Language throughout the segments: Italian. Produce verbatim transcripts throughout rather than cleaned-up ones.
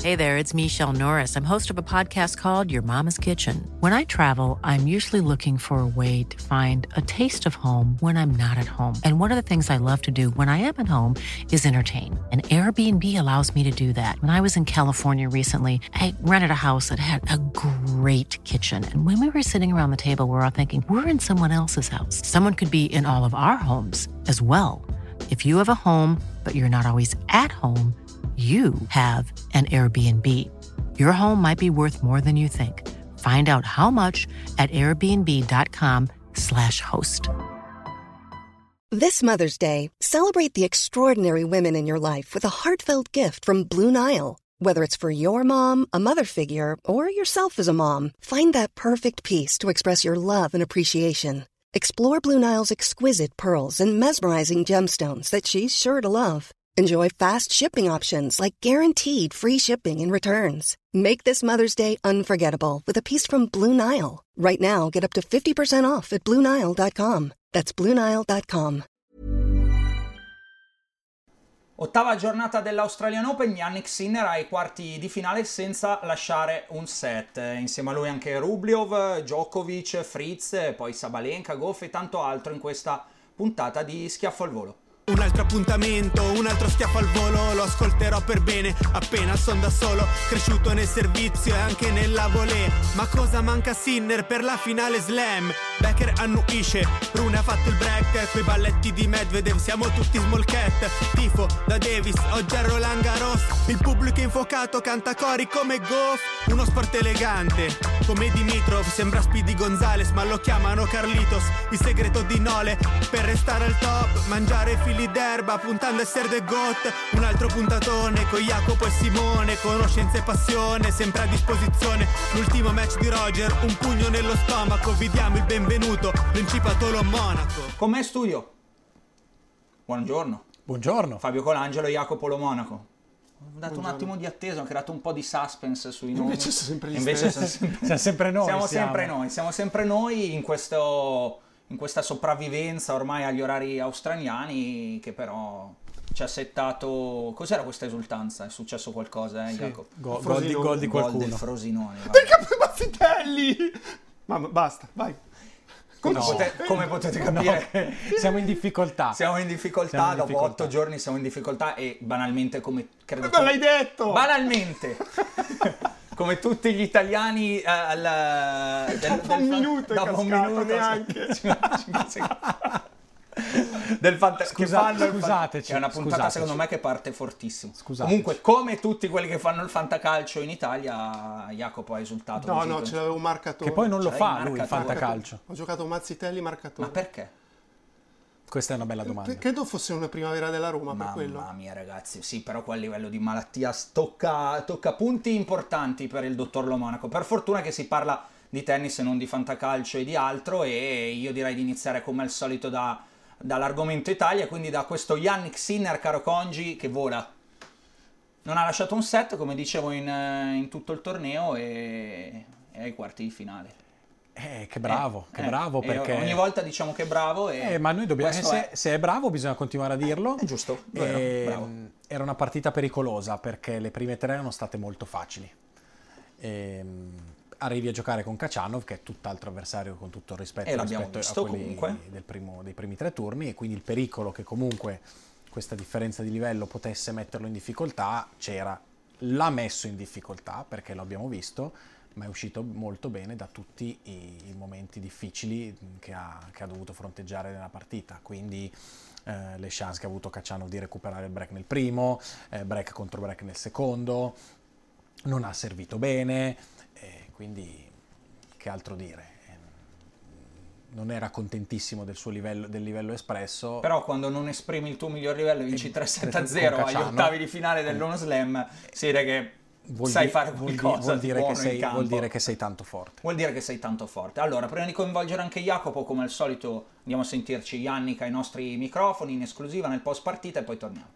Hey there, it's Michelle Norris. I'm host of a podcast called Your Mama's Kitchen. When I travel, I'm usually looking for a way to find a taste of home when I'm not at home. And one of the things I love to do when I am at home is entertain. And Airbnb allows me to do that. When I was in California recently, I rented a house that had a great kitchen. And when we were sitting around the table, we were all thinking, we're in someone else's house. Someone could be in all of our homes as well. If you have a home, but you're not always at home, you have an Airbnb. Your home might be worth more than you think. Find out how much at airbnb.com slash host. This Mother's Day, celebrate the extraordinary women in your life with a heartfelt gift from Blue Nile. Whether it's for your mom, a mother figure, or yourself as a mom, find that perfect piece to express your love and appreciation. Explore Blue Nile's exquisite pearls and mesmerizing gemstones that she's sure to love. Enjoy fast shipping options like guaranteed free shipping and returns. Make this Mother's Day unforgettable with a piece from Blue Nile. Right now, get up to fifty percent off at blue nile dot com. That's blue nile dot com. Ottava giornata dell'Australian Open, Jannik Sinner ai quarti di finale senza lasciare un set. Insieme a lui anche Rublev, Djokovic, Fritz, poi Sabalenka, Goff e tanto altro in questa puntata di Schiaffo al Volo. Un altro appuntamento, un altro schiaffo al volo, lo ascolterò per bene, appena son da solo, cresciuto nel servizio e anche nella volée. Ma cosa manca Sinner per la finale slam? Becker annuisce, Rune ha fatto il break, quei balletti di Medvedev, siamo tutti small cat. Tifo da Davis, oggi a Roland Garros, il pubblico infuocato canta cori come Goff. Uno sport elegante, come Dimitrov, sembra Speedy Gonzales, ma lo chiamano Carlitos. Il segreto di Nole, per restare al top, mangiare fili d'erba puntando a essere the goat. Un altro puntatone con Jacopo e Simone, conoscenza e passione sempre a disposizione. L'ultimo match di Roger, un pugno nello stomaco, vi diamo il benvenuto Principato Lo Monaco. Com'è studio? Buongiorno. Buongiorno. Fabio Colangelo e Jacopo Lo Monaco. Ho dato Buongiorno. Un attimo di attesa, ho creato un po' di suspense sui nomi. Invece sono sempre gli Invece stessi. Siamo sempre, siamo sempre noi. Siamo siamo. sempre noi, siamo sempre noi in questo... in questa sopravvivenza ormai agli orari australiani che però ci ha settato. Cos'era questa esultanza? È successo qualcosa, eh, sì. Jacopo? Go, gol, di, gol di qualcuno. Gol del Frosinone. Perché poi Baffitelli? Ma basta, vai. Come, no. potete, come potete capire, no, siamo in difficoltà. Siamo in difficoltà, siamo in dopo difficoltà. otto giorni siamo in difficoltà e banalmente come credo... Ma l'hai detto! Banalmente! Come tutti gli italiani uh, al, del, dopo del, un minuto dopo è un cascato, minuto neanche del fanta- Scusa, che fanno il scusateci, è una puntata scusateci. secondo me che parte fortissimo. Scusateci. Comunque come tutti quelli che fanno il fantacalcio in Italia, Jacopo ha esultato. No, no, ce l'avevo un marcatore. Che poi non lo Ce fa l'hai lui il marcatore. fantacalcio. Ho giocato Mazzitelli marcatore. Ma perché? Questa è una bella domanda. Credo fosse una primavera della Roma, Mamma per quello. Mamma mia ragazzi, sì, però qua a livello di malattia tocca, tocca punti importanti per il dottor Lo Monaco. Per fortuna che si parla di tennis e non di fantacalcio e di altro, e io direi di iniziare come al solito da, dall'argomento Italia, quindi da questo Jannik Sinner, caro Congi, che vola. Non ha lasciato un set, come dicevo, in, in tutto il torneo e è ai quarti di finale. Eh, che bravo, eh, che eh, bravo perché... Ogni volta diciamo che è bravo e... Eh, ma noi dobbiamo... questo Se è... se è bravo bisogna continuare a dirlo. È giusto, E, vero, bravo. Era una partita pericolosa perché le prime tre erano state molto facili. E, arrivi a giocare con Khachanov, che è tutt'altro avversario con tutto il rispetto, E l'abbiamo rispetto visto, a quelli comunque. del primo, dei primi tre turni, e quindi il pericolo che comunque questa differenza di livello potesse metterlo in difficoltà c'era. L'ha messo in difficoltà perché lo abbiamo visto, ma è uscito molto bene da tutti i, i momenti difficili che ha, che ha dovuto fronteggiare nella partita. Quindi eh, le chance che ha avuto Khachanov di recuperare il break nel primo, eh, break contro break nel secondo, non ha servito bene, eh, quindi che altro dire. Non era contentissimo del suo livello, del livello espresso. Però quando non esprimi il tuo miglior livello e vinci tre sette a con zero agli Khachanov, ottavi di finale dell'Uno Slam, si vede che vuol sai di- fare vuol di- qualcosa vuol di dire buono che sei, in campo. vuol dire che sei tanto forte. Vuol dire che sei tanto forte. Allora, prima di coinvolgere anche Jacopo, come al solito andiamo a sentirci Jannik ai nostri microfoni in esclusiva nel post partita e poi torniamo.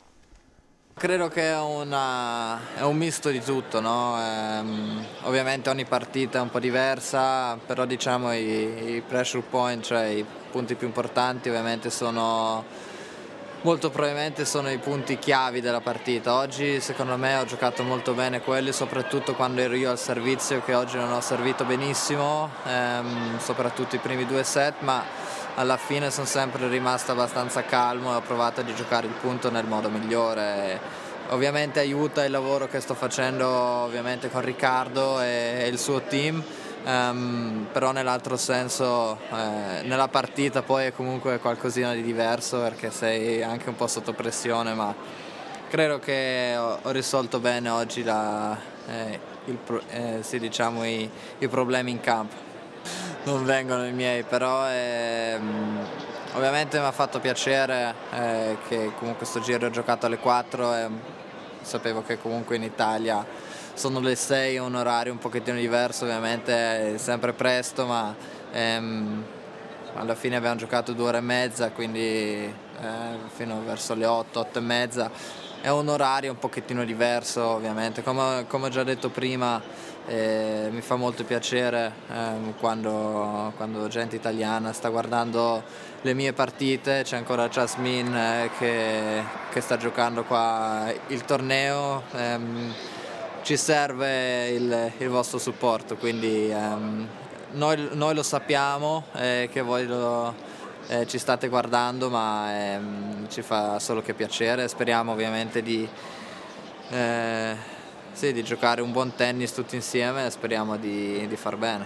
Credo che è, una, è un misto di tutto, no? Ehm, ovviamente ogni partita è un po' diversa, però diciamo i, i pressure point, cioè i punti più importanti ovviamente sono molto probabilmente sono i punti chiavi della partita. Oggi secondo me ho giocato molto bene quelli, soprattutto quando ero io al servizio, che oggi non ho servito benissimo, ehm, soprattutto i primi due set, ma alla fine sono sempre rimasto abbastanza calmo e ho provato a giocare il punto nel modo migliore. Ovviamente aiuta il lavoro che sto facendo ovviamente con Riccardo e, e il suo team. Um, però nell'altro senso eh, nella partita poi è comunque qualcosina di diverso, perché sei anche un po' sotto pressione, ma credo che ho, ho risolto bene oggi la, eh, il, eh, sì, diciamo, i, i problemi in campo. Non vengono i miei, però eh, ovviamente mi ha fatto piacere eh, che comunque sto giro ho giocato alle quattro e sapevo che comunque in Italia sono le sei, un orario un pochettino diverso, ovviamente è sempre presto, ma ehm, alla fine abbiamo giocato due ore e mezza, quindi eh, fino verso le otto, otto e mezza. È un orario un pochettino diverso, ovviamente. Come, come ho già detto prima, eh, mi fa molto piacere eh, quando, quando gente italiana sta guardando le mie partite. C'è ancora Jasmine eh, che, che sta giocando qua il torneo. Ehm, ci serve il, il vostro supporto, quindi ehm, noi, noi lo sappiamo eh, che voi lo, eh, ci state guardando, ma ehm, ci fa solo che piacere. Speriamo ovviamente di, eh, sì, di giocare un buon tennis tutti insieme e speriamo di, di far bene.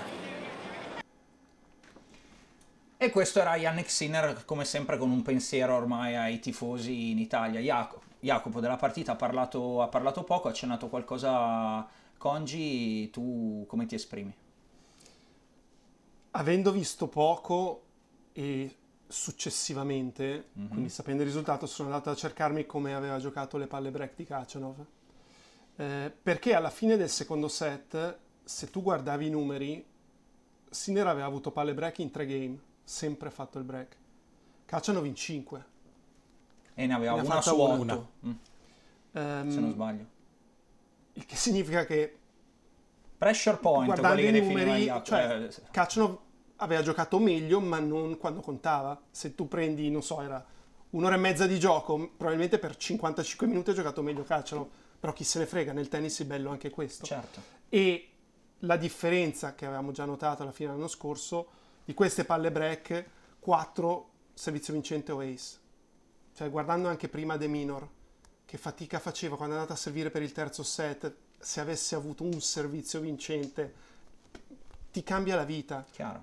E questo era Jannik Sinner, come sempre con un pensiero ormai ai tifosi in Italia. Jacopo, Jacopo della partita ha parlato, ha parlato poco, ha accennato qualcosa. Congi, tu come ti esprimi? Avendo visto poco e successivamente, Mm-hmm. quindi sapendo il risultato, sono andato a cercarmi come aveva giocato le palle break di Khachanov. Eh, perché alla fine del secondo set, se tu guardavi i numeri, Sinner aveva avuto palle break in tre game, sempre fatto il break. Khachanov in cinque. E ne aveva Ne ha una fatta su una. otto, mm, Ehm, se non sbaglio. Il che significa che Pressure point, guardando quelli che i definiva numeri, Jacopo. cioè, eh, Khachanov aveva giocato meglio, ma non quando contava. Se tu prendi, non so, era un'ora e mezza di gioco, probabilmente per cinquantacinque minuti ha giocato meglio Khachanov, però chi se ne frega, nel tennis è bello anche questo. certo. E la differenza che avevamo già notato alla fine dell'anno scorso, di queste palle break, quattro servizio vincente o ace. Cioè, guardando anche prima De Minor, che fatica faceva quando è andata a servire per il terzo set, se avesse avuto un servizio vincente ti cambia la vita. Chiaro.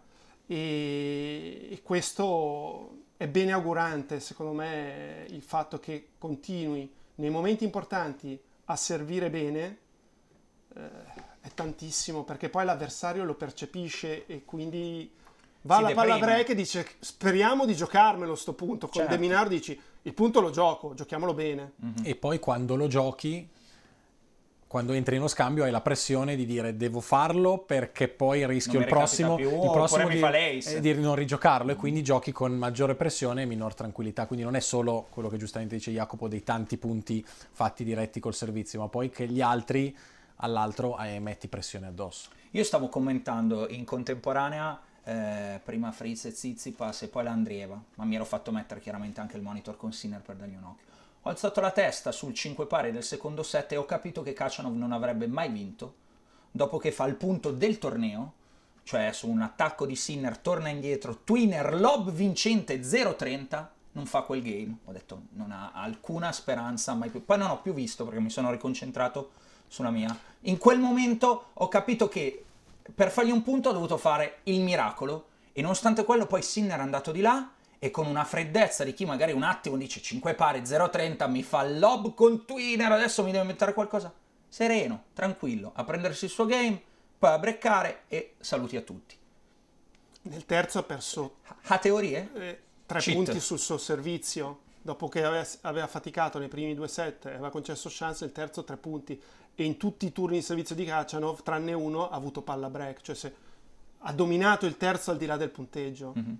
E, e questo è bene augurante, secondo me, il fatto che continui nei momenti importanti a servire bene eh, è tantissimo, perché poi l'avversario lo percepisce e quindi va Si alla palla deprime. break e dice speriamo di giocarmelo sto punto. Con Certo. De Minaur dici il punto lo gioco, giochiamolo bene. E poi quando lo giochi, quando entri in uno scambio, hai la pressione di dire devo farlo perché poi rischio Non il mi recapita prossimo, più, il oppure prossimo mi di, fa l'ace. eh, di non rigiocarlo, e quindi giochi con maggiore pressione e minor tranquillità. Quindi non è solo quello che giustamente dice Jacopo dei tanti punti fatti diretti col servizio, ma poi che gli altri all'altro eh, metti pressione addosso. Io stavo commentando in contemporanea eh, prima Fritz e Tsitsipas e poi l'Andrieva, ma mi ero fatto mettere chiaramente anche il monitor con Sinner per dargli un occhio. Ho alzato la testa sul cinque pari del secondo set e ho capito che Khachanov non avrebbe mai vinto dopo che fa il punto del torneo, cioè su un attacco di Sinner torna indietro, twinner, lob vincente zero trenta, non fa quel game. Ho detto non ha alcuna speranza mai più. Poi non ho più visto perché mi sono riconcentrato sulla mia. In quel momento ho capito che per fargli un punto ho dovuto fare il miracolo, e nonostante quello poi Sinner è andato di là e con una freddezza di chi magari un attimo dice cinque pari zero trenta mi fa il lob con twinner, adesso mi deve mettere qualcosa, sereno, tranquillo, a prendersi il suo game, poi a breccare e saluti a tutti. Nel terzo ha perso Ha teorie? eh, tre Cheat. punti sul suo servizio, dopo che aveva, aveva faticato nei primi due set, aveva concesso chance, il terzo tre punti, e in tutti i turni di servizio di Khachanov, tranne uno, ha avuto palla break, cioè se ha dominato il terzo al di là del punteggio. Mm-hmm.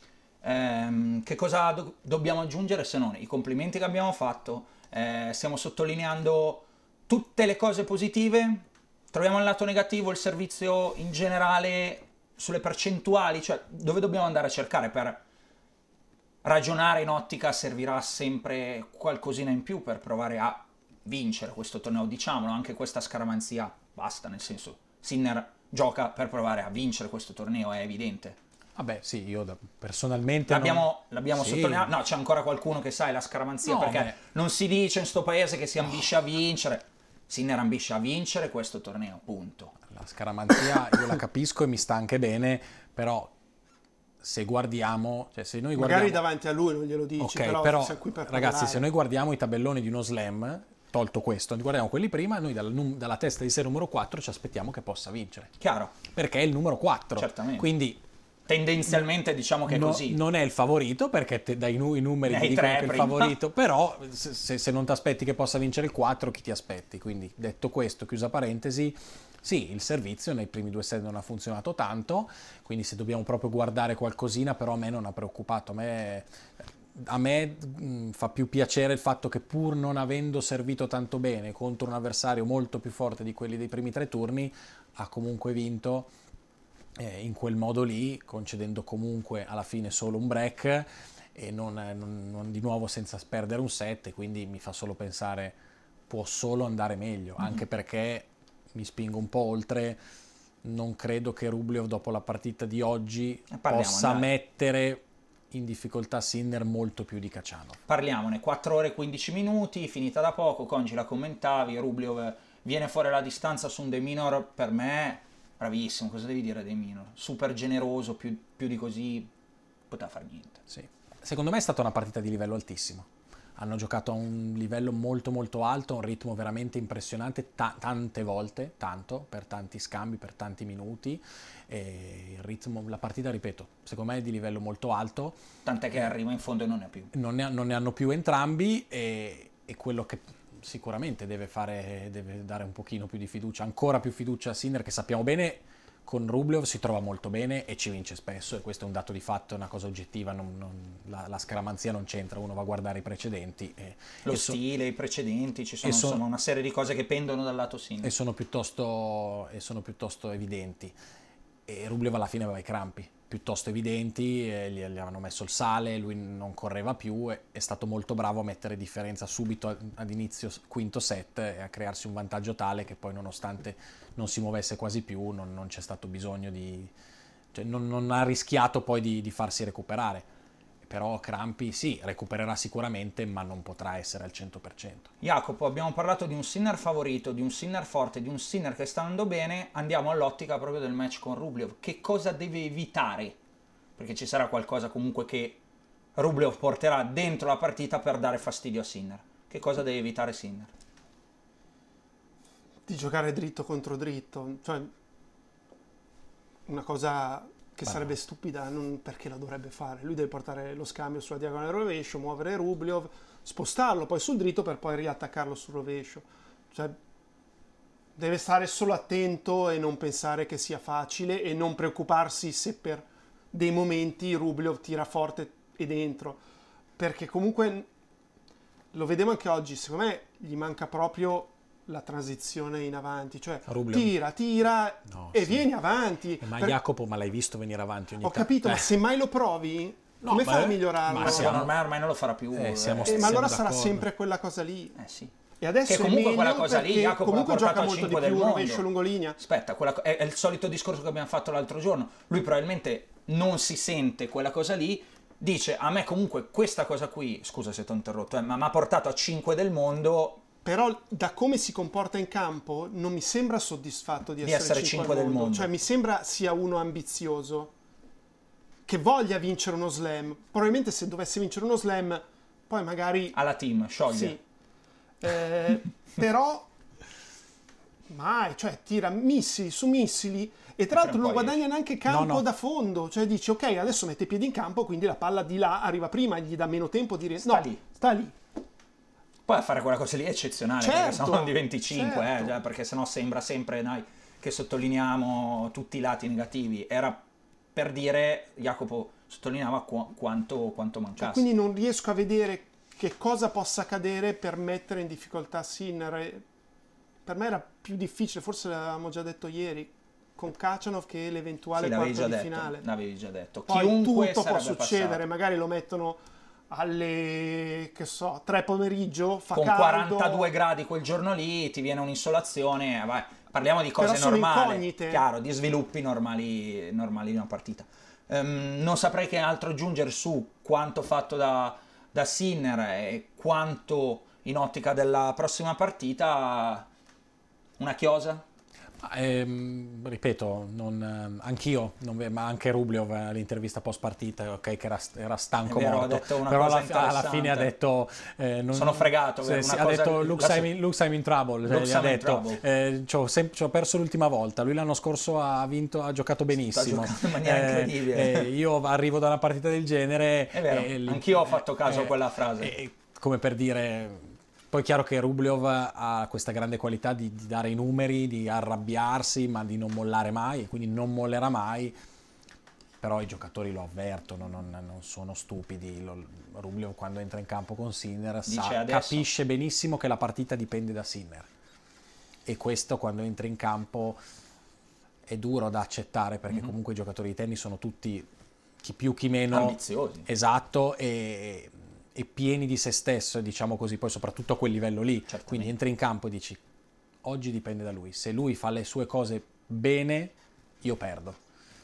Ehm, che cosa do- dobbiamo aggiungere se non i complimenti che abbiamo fatto? Eh, stiamo sottolineando tutte le cose positive, troviamo il lato negativo, il servizio in generale, sulle percentuali, cioè dove dobbiamo andare a cercare per ragionare in ottica servirà sempre qualcosina in più per provare a vincere questo torneo, diciamolo, anche questa scaramanzia basta, nel senso, Sinner gioca per provare a vincere questo torneo, è evidente. Vabbè, sì, io da, personalmente l'abbiamo, non... l'abbiamo sì. sottolineato. No, c'è ancora qualcuno che sa la scaramanzia, no, perché beh. non si dice in sto paese che si ambisce a vincere. Sinner ambisce a vincere questo torneo, punto. La scaramanzia io la capisco e mi sta anche bene, però se guardiamo, cioè se noi guardiamo... Magari davanti a lui non glielo dici, ok, però, però sei qui per ragazzi, parlare. se noi guardiamo i tabelloni di uno slam, tolto questo, guardiamo quelli prima, noi dalla, dalla testa di serie numero quattro ci aspettiamo che possa vincere. Chiaro. Perché è il numero quattro. Certamente. Quindi tendenzialmente diciamo che è no, così. Non è il favorito, perché te, dai nu- i numeri Nei ti dicono tre che è il prima. favorito, però se, se non ti aspetti che possa vincere il quattro, chi ti aspetti? Quindi detto questo, chiusa parentesi, sì, il servizio nei primi due set non ha funzionato tanto, quindi se dobbiamo proprio guardare qualcosina, però a me non ha preoccupato, a me... A me mh, fa più piacere il fatto che, pur non avendo servito tanto bene contro un avversario molto più forte di quelli dei primi tre turni, ha comunque vinto eh, in quel modo lì, concedendo comunque alla fine solo un break e non, non, non di nuovo senza perdere un set, e quindi mi fa solo pensare può solo andare meglio, mm-hmm. anche perché mi spingo un po' oltre, non credo che Rublev dopo la partita di oggi Parliamo, possa dai. mettere in difficoltà Sinner molto più di Khachanov. Parliamone, quattro ore e quindici minuti, finita da poco, Congi la commentavi, Rublev viene fuori la distanza su un De Minaur, per me bravissimo, cosa devi dire De Minaur? Super generoso, più, più di così poteva fare niente. Sì. Secondo me è stata una partita di livello altissimo. Hanno giocato a un livello molto molto alto, a un ritmo veramente impressionante, ta- tante volte, tanto, per tanti scambi, per tanti minuti. E il ritmo, la partita, ripeto, secondo me è di livello molto alto. Tant'è che arriva in fondo e non ne ha più. Non ne, non ne hanno più entrambi, e, e quello che sicuramente deve fare, deve dare un pochino più di fiducia, ancora più fiducia a Sinner, che sappiamo bene con Rublev si trova molto bene e ci vince spesso, e questo è un dato di fatto, è una cosa oggettiva, non, non, la, la scaramanzia non c'entra, uno va a guardare i precedenti. E, Lo e so, stile, i precedenti, ci sono, so, insomma una serie di cose che pendono dal lato Sinner. E sono piuttosto, e sono piuttosto evidenti. E Rublev alla fine aveva i crampi piuttosto evidenti, e gli, gli avevano messo il sale, lui non correva più, e è stato molto bravo a mettere differenza subito ad, ad inizio quinto set e a crearsi un vantaggio tale che poi, nonostante non si muovesse quasi più, non, non c'è stato bisogno di... cioè non, non ha rischiato poi di, di farsi recuperare. Però crampi sì, recupererà sicuramente, ma non potrà essere al cento per cento. Jacopo, abbiamo parlato di un Sinner favorito, di un Sinner forte, di un Sinner che sta andando bene, andiamo all'ottica proprio del match con Rublev. Che cosa deve evitare? Perché ci sarà qualcosa comunque che Rublev porterà dentro la partita per dare fastidio a Sinner. Che cosa deve evitare Sinner? Di giocare dritto contro dritto, cioè una cosa... che Beh. sarebbe stupida, non perché la dovrebbe fare. Lui deve portare lo scambio sulla diagonale rovescio, muovere Rublev, spostarlo poi sul dritto per poi riattaccarlo sul rovescio. Cioè deve stare solo attento e non pensare che sia facile, e non preoccuparsi se per dei momenti Rublev tira forte e dentro, perché comunque lo vediamo anche oggi, secondo me gli manca proprio la transizione in avanti, cioè Rublev. tira, tira no, e sì. vieni avanti. Ma per... Jacopo, ma l'hai visto venire avanti ogni Ho tanto? capito, eh. ma se mai lo provi, no, come ma fai a è... migliorarlo? Ma Ma siamo... ormai, ormai non lo farà più. Eh, siamo, eh, ma allora sarà d'accordo. sempre quella cosa lì. Eh sì. E adesso che comunque è quella meglio cosa lì, perché Jacopo, comunque ha portato gioca a molto di cinque più del rovescio mondo. lungolinea. Aspetta, quella, è, è il solito discorso che abbiamo fatto l'altro giorno. Lui probabilmente non si sente quella cosa lì, dice a me comunque questa cosa qui, scusa se ti ho interrotto, eh, ma mi ha portato a cinque del mondo. Però da come si comporta in campo non mi sembra soddisfatto di, Di essere, essere cinque cinque del del mondo. mondo. Cioè mi sembra sia uno ambizioso, che voglia vincere uno slam. Probabilmente se dovesse vincere uno slam poi magari... Alla team, scioglie. Sì. Eh, però mai, cioè tira missili su missili, e tra l'altro non guadagna neanche campo no, no. da fondo, cioè dici ok, adesso mette i piedi in campo, quindi la palla di là arriva prima, gli dà meno tempo di... Sta no, lì. sta lì. Poi a fare quella cosa lì è eccezionale, Certo, perché sennò di venticinque, certo. eh, già, perché sennò sembra sempre dai, che sottolineiamo tutti i lati negativi. Era per dire, Jacopo sottolineava qu- quanto, quanto mancasse. E quindi non riesco a vedere che cosa possa accadere per mettere in difficoltà Sinner. Per me era più difficile, forse l'avevamo già detto ieri, con Khachanov che l'eventuale sì, quarto già di detto, finale. L'avevi già detto. Poi Chiunque tutto può sarebbe succedere, passato. magari lo mettono alle, che so, tre pomeriggio, fa con caldo. quarantadue gradi quel giorno lì, ti viene un'insolazione, vai, parliamo di cose Però sono normali, incognite. chiaro, di sviluppi normali, normali di una partita. Um, non saprei che altro aggiungere su quanto fatto da, da Sinner e quanto in ottica della prossima partita. Una chiosa? Ehm, ripeto, non, anch'io, non, ma anche Rublev all'intervista post partita, ok, che era, era stanco, È vero, morto, ha detto una però cosa alla, alla interessante. fine ha detto eh, non, sono fregato, se, una sì, cosa, ha detto looks, la, I'm in, looks I'm in trouble, looks cioè, I'm ha in detto eh, ci ho, sem- ci ho perso l'ultima volta, lui l'anno scorso ha vinto, ha giocato benissimo, sta giocando in maniera eh, incredibile, eh, io arrivo da una partita del genere, è vero, eh, anch'io ho fatto caso eh, a quella frase, eh, come per dire. Poi è chiaro che Rublev ha questa grande qualità di, di dare i numeri, di arrabbiarsi, ma di non mollare mai, quindi non mollerà mai. Però i giocatori lo avvertono, non, non sono stupidi. Lo, Rublev quando entra in campo con Sinner sa, capisce benissimo che la partita dipende da Sinner. E questo quando entra in campo è duro da accettare, perché mm-hmm. comunque i giocatori di tennis sono tutti, chi più chi meno, ambiziosi. Esatto, e... e pieni di se stesso, diciamo così, poi soprattutto a quel livello lì. Certamente. Quindi entri in campo e dici oggi dipende da lui, se lui fa le sue cose bene io perdo,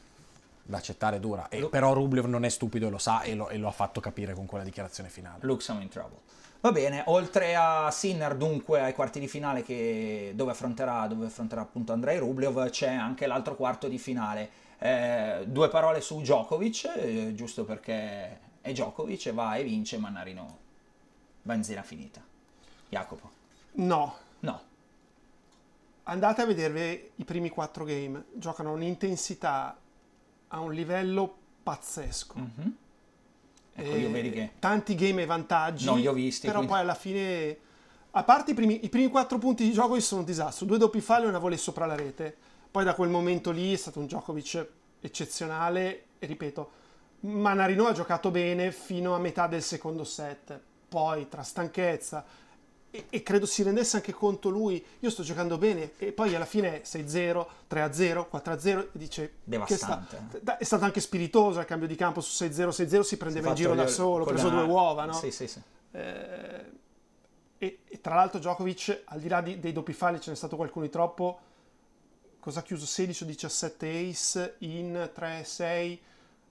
da accettare dura, e, però Rublev non è stupido e lo sa, e lo, e lo ha fatto capire con quella dichiarazione finale. Looks I'm in trouble. Va bene, oltre a Sinner dunque ai quarti di finale che, dove affronterà dove affronterà appunto Andrei Rublev, c'è anche l'altro quarto di finale. Eh, due parole su Djokovic, eh, giusto perché e Djokovic e va e vince, Mannarino benzina finita. Jacopo? No. No. Andate a vedere i primi quattro game, giocano un'intensità a un livello pazzesco. Mm-hmm. Ecco, io vedi che tanti game e vantaggi, non li ho visti, però quindi... poi alla fine, a parte i primi, i primi quattro punti di Djokovic sono un disastro, due doppi falli e una volley sopra la rete. Poi da quel momento lì è stato un Djokovic eccezionale, e ripeto, Mannarino ha giocato bene fino a metà del secondo set, poi tra stanchezza e, e credo si rendesse anche conto lui, io sto giocando bene, e poi alla fine sei a zero, tre a zero, quattro a zero, e dice devastante. Che sta, è stato anche spiritoso al cambio di campo su sei a zero, sei a zero, si prendeva in giro da solo, ha preso la... due uova, no? Sì, sì, sì. Eh, e, e tra l'altro Djokovic, al di là di, dei doppi falli, ce n'è stato qualcuno di troppo, cosa ha chiuso, sedici o diciassette ace in tre a sei,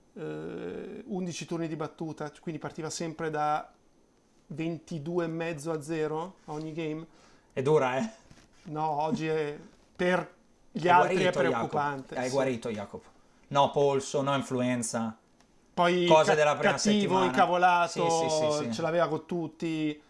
Uh, undici turni di battuta, quindi partiva sempre da ventidue e mezzo a zero a ogni game. È dura, eh? No, oggi è, per gli è altri guarito, è preoccupante. Jacopo. È sì. guarito Jacopo. No polso, no influenza. Poi cose ca- della prima cattivo, settimana. incavolato, sì, sì, sì, sì. ce l'aveva con tutti,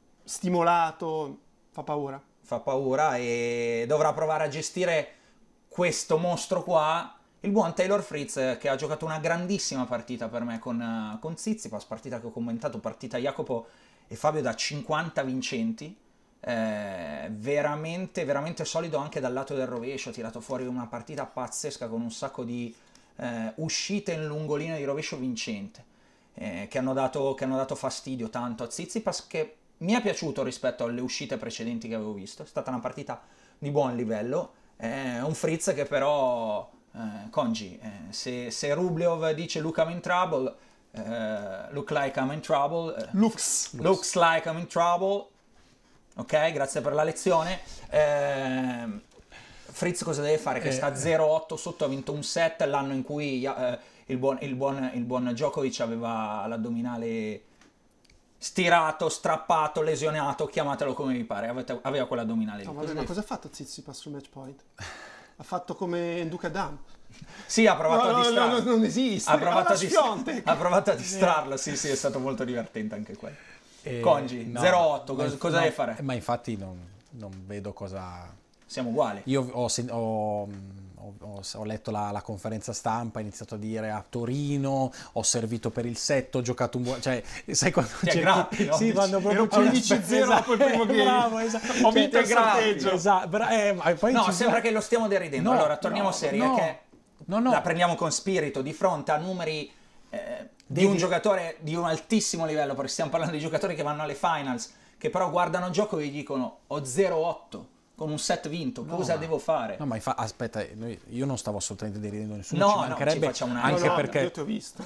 stimolato, fa paura. Fa paura, e dovrà provare a gestire questo mostro qua il buon Taylor Fritz, che ha giocato una grandissima partita per me con, con Tsitsipas, partita che ho commentato, partita Jacopo e Fabio da cinquanta vincenti, eh, veramente veramente solido anche dal lato del rovescio, ha tirato fuori una partita pazzesca con un sacco di eh, uscite in lungolina di rovescio vincente, eh, che, hanno dato, che hanno dato fastidio tanto a Tsitsipas, che mi è piaciuto rispetto alle uscite precedenti che avevo visto, è stata una partita di buon livello, eh, un Fritz che però... Uh, Congi, eh, se, se Rublev dice look I'm in trouble, uh, look like I'm in trouble, uh, looks. looks like I'm in trouble, ok, grazie per la lezione. uh, Fritz cosa deve fare? Che eh, sta zero otto sotto, ha vinto un set l'anno in cui uh, il, buon, il, buon, il buon Djokovic aveva l'addominale stirato, strappato, lesionato, chiamatelo come vi pare, aveva, aveva quell'addominale lì. No, vabbè, ma cosa ha fatto Tsitsipas sul match point? Ha fatto come Duca Dam. Sì, ha provato no, a distrarlo. No, no, non esiste. Ha provato, a, dist- ha provato a distrarlo, eh. sì, sì, è stato molto divertente anche quello. Eh, Congi, no, zero otto, cosa, cosa no, devi fare? Ma infatti non, non vedo cosa... Siamo uguali. Io ho, ho, ho, ho letto la, la conferenza stampa, ha iniziato a dire a Torino, ho servito per il set, ho giocato un buon... Cioè, sai quando... Ti aggrappi, no? Sì, quando proprio... quindici a zero dopo il primo game. Bravo, esatto. Ho vinto il sorteggio. Esatto. Bra- eh, ma poi No, ci sembra sono... che lo stiamo deridendo. No, allora, torniamo no, seri, no, che no, no. la prendiamo con spirito di fronte a numeri eh, di Devi... un giocatore di un altissimo livello, perché stiamo parlando di giocatori che vanno alle finals, che però guardano il gioco e gli dicono ho zero otto con un set vinto, No, cosa ma- devo fare? No, ma infa- aspetta, noi- io non stavo assolutamente deridendo nessuno, No, ci no, mancherebbe, ci facciamo una- anche No, no, perché... io ti ho visto.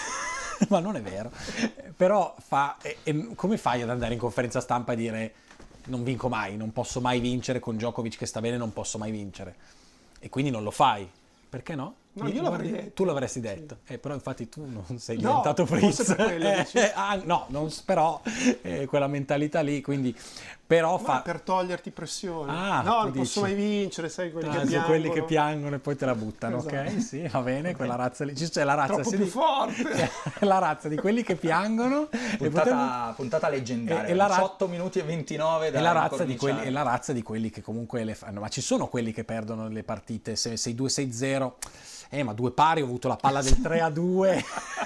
ma non è vero. Però fa, e, e come fai ad andare in conferenza stampa e dire non vinco mai, non posso mai vincere con Djokovic che sta bene, non posso mai vincere. E quindi non lo fai. Perché no? No, io l'avrei detto. Tu l'avresti detto. Eh, però infatti tu non sei No, diventato forse Fritz. per quello, Eh, dici. eh, ah, no, non, però eh, quella mentalità lì, quindi però Ma fa per toglierti pressione. Ah, no, tu non posso dici. mai vincere, sai quelli Ah, che sono piangono. quelli che piangono e poi te la buttano, ok? Esatto. Sì, va bene, quella razza lì. C'è la razza Troppo sia più di- forte. la razza di quelli che piangono e Puntata, puntata leggendaria, E- e la ra- diciotto minuti e ventinove da e la, razza di quelli, incorniciare. e la razza di quelli che comunque le fanno. Ma ci sono quelli che perdono le partite, se sei due sei zero, eh ma due pari, ho avuto la palla del tre a due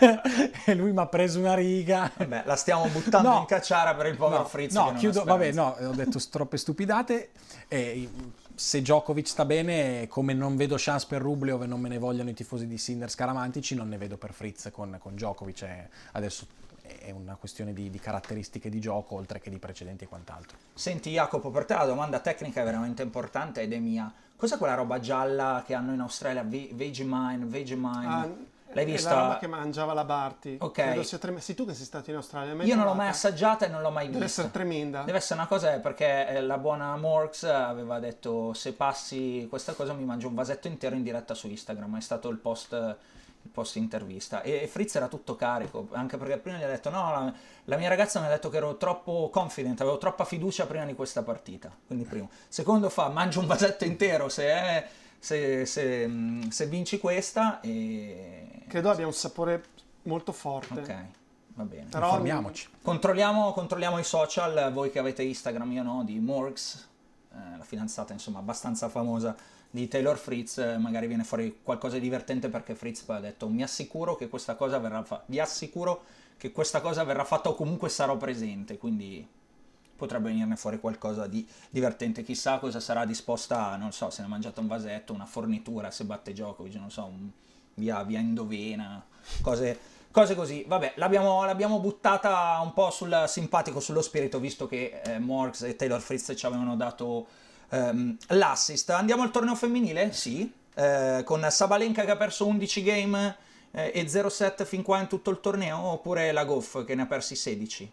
e lui mi ha preso una riga. Vabbè, la stiamo buttando No. in cacciara per il povero No, Fritz. no, che non ha chiudo, vabbè, speranza. no, ho detto troppe stupidate. E se Djokovic sta bene, come non vedo chance per Rublev e non me ne vogliono i tifosi di Sinner scaramantici, non ne vedo per Fritz con, con Djokovic. È- adesso è una questione di, di caratteristiche di gioco, oltre che di precedenti e quant'altro. Senti Jacopo, per te la domanda tecnica è veramente importante ed è mia. Cos'è quella roba gialla che hanno in Australia? Ve- Vegemine, Vegemine? Ah, L'hai è vista? la roba che mangiava la Barty. Ok. Credo sia trem- sei tu che sei stato in Australia? Mai Io non l'ho provata? mai assaggiata e non l'ho mai vista. Deve essere tremenda. Deve essere una cosa, perché eh, la buona Morks aveva detto se passi questa cosa mi mangio un vasetto intero in diretta su Instagram, è stato il post, il post intervista e Fritz era tutto carico, anche perché prima gli ha detto no, la, la mia ragazza mi ha detto che ero troppo confident, avevo troppa fiducia prima di questa partita, quindi primo. Secondo fa, mangio un vasetto intero se, è, se, se, mh, se vinci questa e... Credo abbia un sapore molto forte. Ok, va bene. Però- Informiamoci. Controlliamo, controlliamo i social, voi che avete Instagram, io no, di Morks, eh, la fidanzata insomma abbastanza famosa di Taylor Fritz, eh, magari viene fuori qualcosa di divertente perché Fritz poi ha detto mi assicuro che questa cosa verrà fatta, vi assicuro che questa cosa verrà fatta o comunque sarò presente, quindi potrebbe venirne fuori qualcosa di divertente, chissà cosa sarà disposta a, non so, se ne è mangiato un vasetto, una fornitura, se batte Djokovic, non so, un, via, via Indovena, cose... Cose così, vabbè, l'abbiamo, l'abbiamo buttata un po' sul simpatico, sullo spirito, visto che eh, Morks e Taylor Fritz ci avevano dato ehm, l'assist. Andiamo al torneo femminile? Sì, eh, con Sabalenka che ha perso undici game eh, e zero set fin qua in tutto il torneo, oppure la Goff che ne ha persi sedici?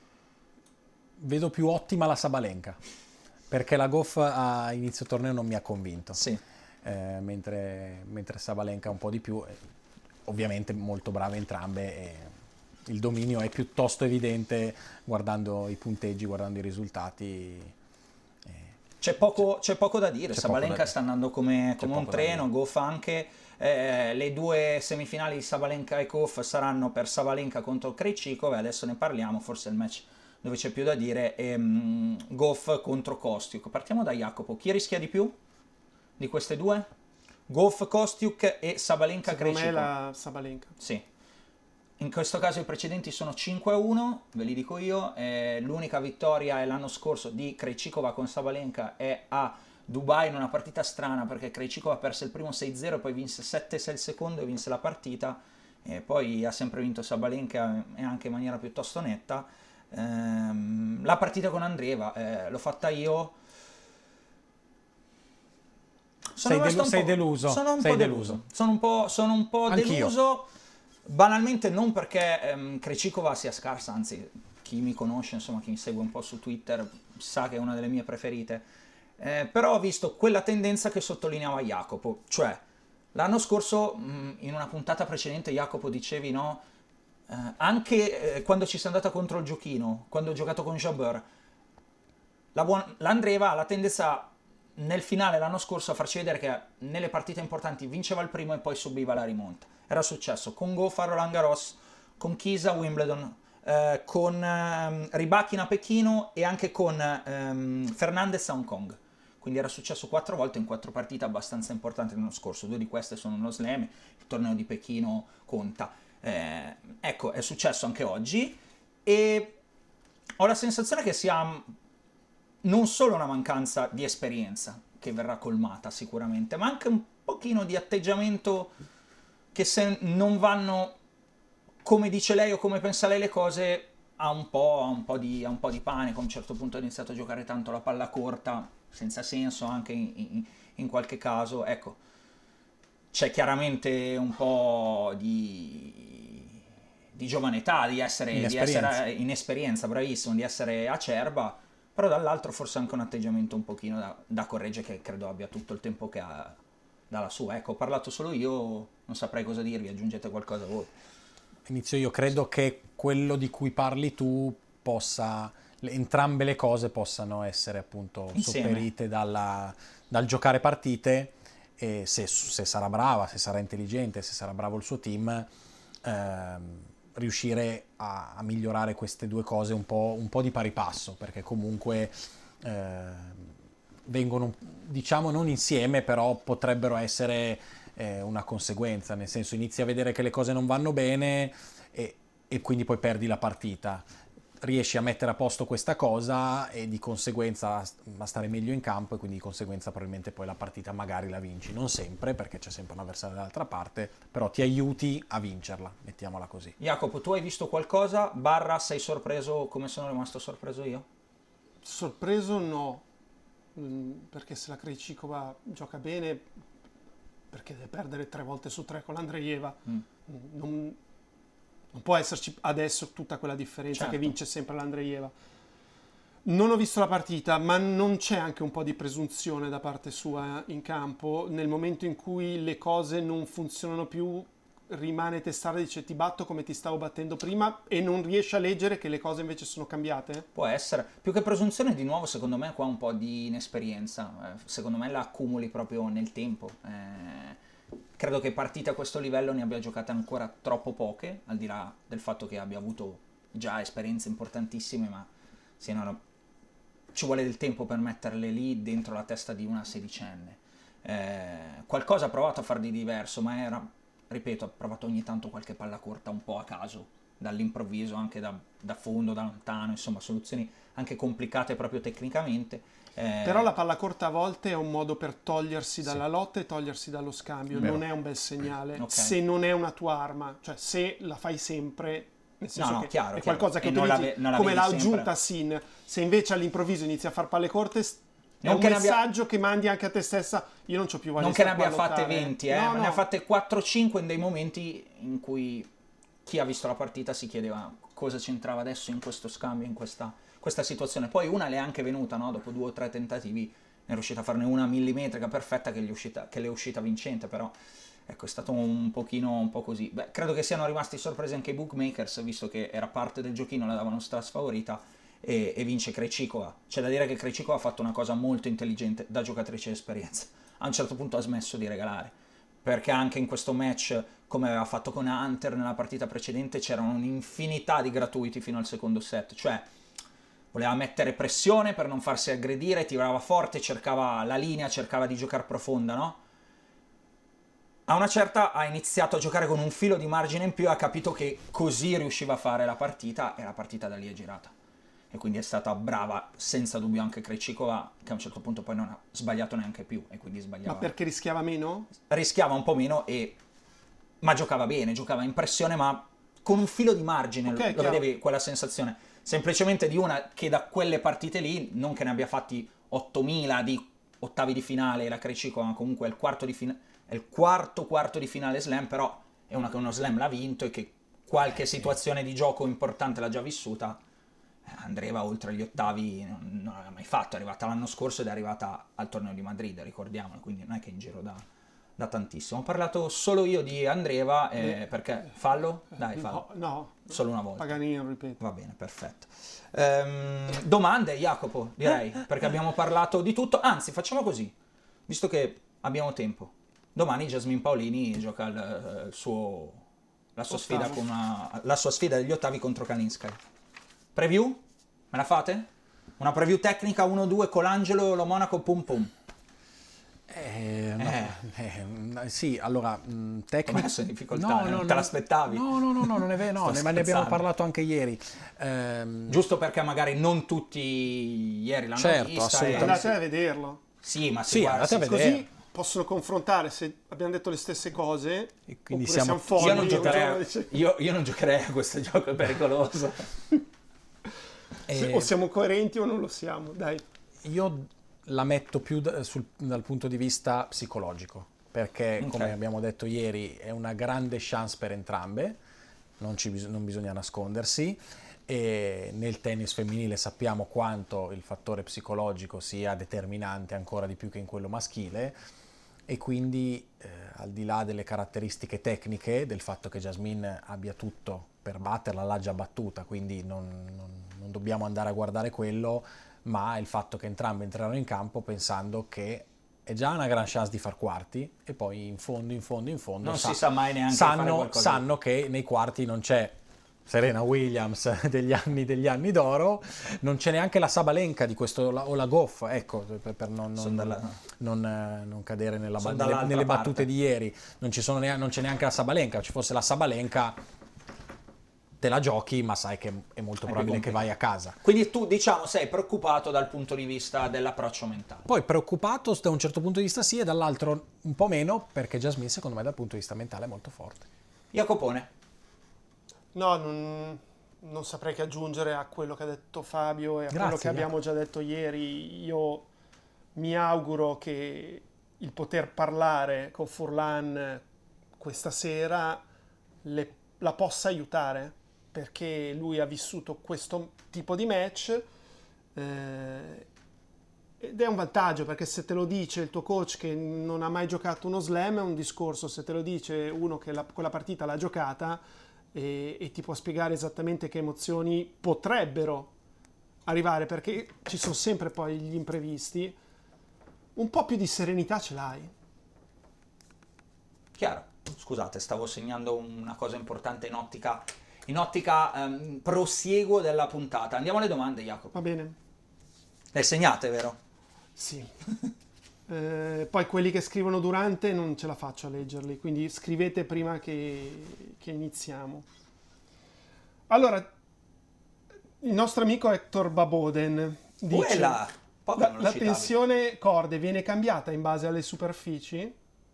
Vedo più ottima la Sabalenka, perché la Goff a inizio torneo non mi ha convinto. Sì. Eh, mentre, mentre Sabalenka un po' di più, eh, ovviamente molto brave entrambe e il dominio è piuttosto evidente guardando i punteggi, guardando i risultati. eh, C'è poco, c'è poco da dire, C'è Sabalenka poco da sta andando come, C'è come un poco da treno, dire. Goff anche. Eh, le due semifinali di Sabalenka e Goff saranno per Sabalenka contro Krejcikova, e adesso ne parliamo, forse è il match dove c'è più da dire, e, um, Goff contro Kostiuk. Partiamo da Jacopo, chi rischia di più di queste due? Goff, Kostiuk e Sabalenka, Secondo me è Krejcikova. la Sabalenka. Sì. In questo caso i precedenti sono cinque a uno, ve li dico io, eh, l'unica vittoria è l'anno scorso di Krejcikova con Sabalenka è a Dubai in una partita strana perché Krejcikova perse il primo sei zero, poi vinse sette sei il secondo e vinse la partita, e poi ha sempre vinto Sabalenka e anche in maniera piuttosto netta. Ehm, la partita con Andreeva eh, l'ho fatta io. Sono Sei rimasto delu- un sei po'- deluso, Sono un sei po' deluso. deluso. Sono un po', sono un po' Anch'io. deluso. Banalmente non perché ehm, Krejcikova sia scarsa, anzi chi mi conosce, insomma chi mi segue un po' su Twitter sa che è una delle mie preferite, eh, però ho visto quella tendenza che sottolineava Jacopo, cioè l'anno scorso mh, in una puntata precedente Jacopo dicevi no, eh, anche eh, quando ci sei andata contro il giochino, quando ho giocato con Jabber, la buon- l'Andreeva ha la tendenza nel finale l'anno scorso a farci vedere che nelle partite importanti vinceva il primo e poi subiva la rimonta. Era successo con Goff a Roland Garros, con Kisa a Wimbledon, eh, con ehm, Rybakina a Pechino e anche con ehm, Fernandez a Hong Kong. Quindi era successo quattro volte in quattro partite abbastanza importanti l'anno scorso. Due di queste sono uno slam, il torneo di Pechino conta. Eh, ecco, è successo anche oggi e ho la sensazione che sia non solo una mancanza di esperienza che verrà colmata sicuramente, ma anche un pochino di atteggiamento che se non vanno come dice lei o come pensa lei le cose ha un po', ha un po' di, ha un po' di panico. A un certo punto ha iniziato a giocare tanto la palla corta, senza senso anche in, in, in qualche caso. Ecco, c'è chiaramente un po' di, di giovane età, di essere, di essere inesperienza, bravissimo, di essere acerba, però dall'altro forse anche un atteggiamento un pochino da, da correggere, che credo abbia tutto il tempo che ha dalla sua. Ecco, ho parlato solo io, non saprei cosa dirvi, aggiungete qualcosa voi. Inizio io, credo che quello di cui parli tu possa, le, entrambe le cose possano essere appunto Insieme. sopperite dalla, dal giocare partite, e se, se sarà brava, se sarà intelligente, se sarà bravo il suo team, ehm, riuscire a, a migliorare queste due cose un po', un po' di pari passo, perché comunque eh, vengono, diciamo, non insieme, però potrebbero essere eh, una conseguenza, nel senso inizi a vedere che le cose non vanno bene e, e quindi poi perdi la partita. Riesci a mettere a posto questa cosa e di conseguenza a stare meglio in campo, e quindi di conseguenza probabilmente poi la partita magari la vinci, non sempre perché c'è sempre un avversario dall'altra parte, però ti aiuti a vincerla, mettiamola così. Jacopo, tu hai visto qualcosa? Barra, sei sorpreso come sono rimasto sorpreso io? Sorpreso no, perché se la Krejcikova gioca bene, perché deve perdere tre volte su tre con l'Andreeva, mm. non, non può esserci adesso tutta quella differenza, certo, che vince sempre l'Andreeva. Non ho visto la partita, ma non c'è anche un po' di presunzione da parte sua in campo? Nel momento in cui le cose non funzionano più, rimane testarda e dice ti batto come ti stavo battendo prima, e non riesce a leggere che le cose invece sono cambiate? Può essere. Più che presunzione, di nuovo, secondo me qua un po' di inesperienza. Eh, secondo me la accumuli proprio nel tempo. Eh, credo che partite a questo livello ne abbia giocate ancora troppo poche, al di là del fatto che abbia avuto già esperienze importantissime, ma siano, ci vuole del tempo per metterle lì dentro la testa di una sedicenne. Eh, qualcosa ha provato a far di diverso, ma era, ripeto, ha provato ogni tanto qualche palla corta un po' a caso, dall'improvviso, anche da, da fondo, da lontano, insomma soluzioni anche complicate proprio tecnicamente. Eh, Però la palla corta a volte è un modo per togliersi dalla sì. lotta e togliersi dallo scambio, Vero. non è un bel segnale, Okay. se non è una tua arma, cioè se la fai sempre, nel senso no, no, che chiaro, è chiaro. qualcosa che E non utilizzi, la ve- non la come l'ha vedi sempre. aggiunta Sin, se invece all'improvviso inizi a far palle corte, è Non un che ne abbia- messaggio che mandi anche a te stessa, io non c'ho più voglia non di che ne star abbia qua a fatte lottare. venti, eh, No, ma no. ne ha fatte quattro cinque in dei momenti in cui chi ha visto la partita si chiedeva cosa c'entrava adesso in questo scambio, in questa, questa situazione. Poi una le è anche venuta, no? Dopo due o tre tentativi ne è riuscita a farne una millimetrica perfetta che, gli è uscita, che le è uscita vincente, però ecco, è stato un pochino un po' così. Beh, credo che siano rimasti sorpresi anche i bookmakers, visto che era parte del giochino, la davano strasfavorita, e, e vince Krejcikova. C'è da dire che Krejcikova ha fatto una cosa molto intelligente da giocatrice di esperienza. A un certo punto ha smesso di regalare, perché anche in questo match, come aveva fatto con Hunter nella partita precedente, c'erano un'infinità di gratuiti fino al secondo set, cioè voleva mettere pressione per non farsi aggredire, tirava forte, cercava la linea, cercava di giocare profonda, no? A una certa ha iniziato a giocare con un filo di margine in più, ha capito che così riusciva a fare la partita, e la partita da lì è girata. E quindi è stata brava, senza dubbio, anche Krejcikova, che a un certo punto poi non ha sbagliato neanche più, e quindi sbagliava. Ma perché rischiava meno? Rischiava un po' meno, e ma giocava bene, giocava in pressione, ma con un filo di margine, Okay, lo chiaro. vedevi quella sensazione. Semplicemente di una che da quelle partite lì, non che ne abbia fatti ottomila di ottavi di finale, la Krejcikova, ma comunque è il quarto di finale, è il quarto quarto di finale slam, però è una che uno slam l'ha vinto e che qualche situazione di gioco importante l'ha già vissuta. Andreeva oltre gli ottavi non, non l'aveva mai fatto, è arrivata l'anno scorso ed è arrivata al torneo di Madrid, ricordiamolo, quindi non è che è in giro da, da tantissimo. Ho parlato solo io di Andreeva, eh, perché fallo? Dai, fallo. No, no. Solo una volta. Paganino, ripeto. Va bene, perfetto. Ehm, domande, Jacopo, direi, perché abbiamo parlato di tutto. Anzi, facciamo così, visto che abbiamo tempo. Domani Jasmine Paolini gioca il, il suo, la, sua sfida con una, la sua sfida degli ottavi contro Kalinskaya. Preview? Me la fate? Una preview tecnica uno due Colangelo, Lo Monaco, pum pum. Eh, no, Eh. eh, sì, allora, mh, tecnica... Messo in difficoltà, non te l'aspettavi? No, no, no, no, non è vero, no, Sto ne, ne abbiamo scherzando. parlato anche ieri. Ehm, Giusto perché magari non tutti ieri l'hanno Certo, vista. assolutamente. e- Andate a vederlo. Sì, ma Sì, si guarda, andate a si- vedere. Così possono confrontare se abbiamo detto le stesse cose, E quindi oppure siamo- siamo folli. Io non, un giocherei giorno a, dice- io, io non giocherei a questo gioco, è pericoloso. se Eh, o siamo coerenti o non lo siamo, dai. io la metto più da, sul, dal punto di vista psicologico, perché Okay. come abbiamo detto ieri è una grande chance per entrambe, non, ci bis- non bisogna nascondersi, e nel tennis femminile sappiamo quanto il fattore psicologico sia determinante ancora di più che in quello maschile, e quindi eh, al di là delle caratteristiche tecniche, del fatto che Jasmine abbia tutto per batterla, l'ha già battuta, quindi non, non, non dobbiamo andare a guardare quello, ma il fatto che entrambe entreranno in campo pensando che è già una gran chance di far quarti, e poi in fondo, in fondo, in fondo Non sa- si sa mai neanche fare sanno, qualcosa. sanno che nei quarti non c'è Serena Williams degli anni degli anni d'oro, non c'è neanche la Sabalenka di questo, la- o la Goff, ecco, per, per non, non, Sono dalla- non, eh, non cadere nella Sono ba- nelle, dall'altra nelle parte. battute di ieri. Non, ci sono nea- non c'è neanche la Sabalenka, ci fosse la Sabalenka te la giochi, ma sai che è molto più probabile che complicato. vai a casa. Quindi tu, diciamo, sei preoccupato dal punto di vista dell'approccio mentale. Poi preoccupato da un certo punto di vista sì, e dall'altro un po' meno, perché Jasmine secondo me dal punto di vista mentale è molto forte. Jacopone. No, non, non saprei che aggiungere a quello che ha detto Fabio e a Grazie, quello che Jacopo. abbiamo già detto ieri. Io mi auguro che il poter parlare con Furlan questa sera le- la possa aiutare, perché lui ha vissuto questo tipo di match eh, ed è un vantaggio, perché se te lo dice il tuo coach che non ha mai giocato uno slam è un discorso, se te lo dice uno che la- quella partita l'ha giocata e, e ti può spiegare esattamente che emozioni potrebbero arrivare, perché ci sono sempre poi gli imprevisti, un po' più di serenità ce l'hai. Chiaro. Scusate, stavo segnando una cosa importante in ottica, in ottica ehm, prosieguo della puntata. Andiamo alle domande, Jacopo. Va bene? Le segnate, vero? Sì. Eh, poi quelli che scrivono durante non ce la faccio a leggerli, quindi scrivete prima che, che iniziamo. Allora, il nostro amico Hector Baboden dice: Quella, poca la, non lo la citavi. tensione corde viene cambiata in base alle superfici?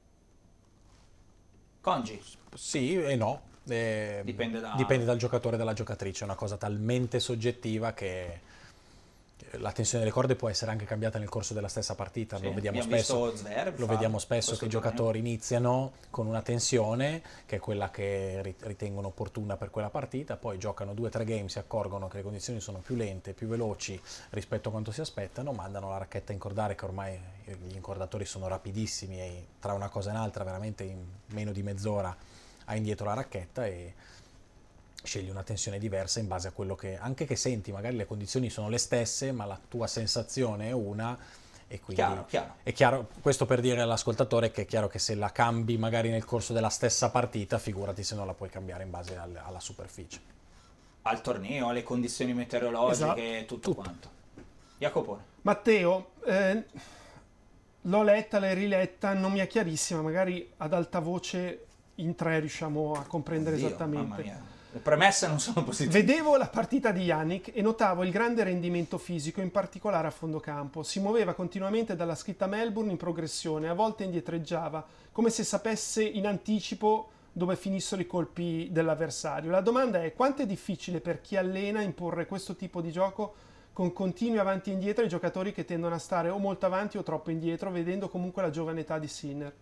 Congi. Sì e no. Eh, Dipende da- dipende dal giocatore e dalla giocatrice, è una cosa talmente soggettiva che la tensione delle corde può essere anche cambiata nel corso della stessa partita. Sì, lo vediamo abbiamo spesso, visto Zverev lo fare vediamo spesso questo che i torneo. giocatori iniziano con una tensione che è quella che ri- ritengono opportuna per quella partita, poi giocano due o tre game, si accorgono che le condizioni sono più lente, più veloci rispetto a quanto si aspettano, mandano la racchetta a incordare, che ormai gli incordatori sono rapidissimi e tra una cosa e un'altra veramente in meno di mezz'ora hai indietro la racchetta e scegli una tensione diversa in base a quello che, anche che senti, magari le condizioni sono le stesse, ma la tua sensazione è una, e quindi Chiaro, chiaro. è chiaro, questo per dire all'ascoltatore che è chiaro che se la cambi magari nel corso della stessa partita, figurati se non la puoi cambiare in base al- alla superficie. Al torneo, alle condizioni meteorologiche, Esatto. tutto, quanto. Jacopone. Matteo, eh, l'ho letta, l'hai riletta, non mi è chiarissima, magari ad alta voce in tre riusciamo a comprendere Oddio, esattamente. mamma mia. Le premesse non sono positive. Vedevo la partita di Yannick e notavo il grande rendimento fisico, in particolare a fondo campo. Si muoveva continuamente dalla scritta Melbourne in progressione, a volte indietreggiava, come se sapesse in anticipo dove finissero i colpi dell'avversario. La domanda è: quanto è difficile per chi allena imporre questo tipo di gioco con continui avanti e indietro ai giocatori che tendono a stare o molto avanti o troppo indietro, vedendo comunque la giovane età di Sinner?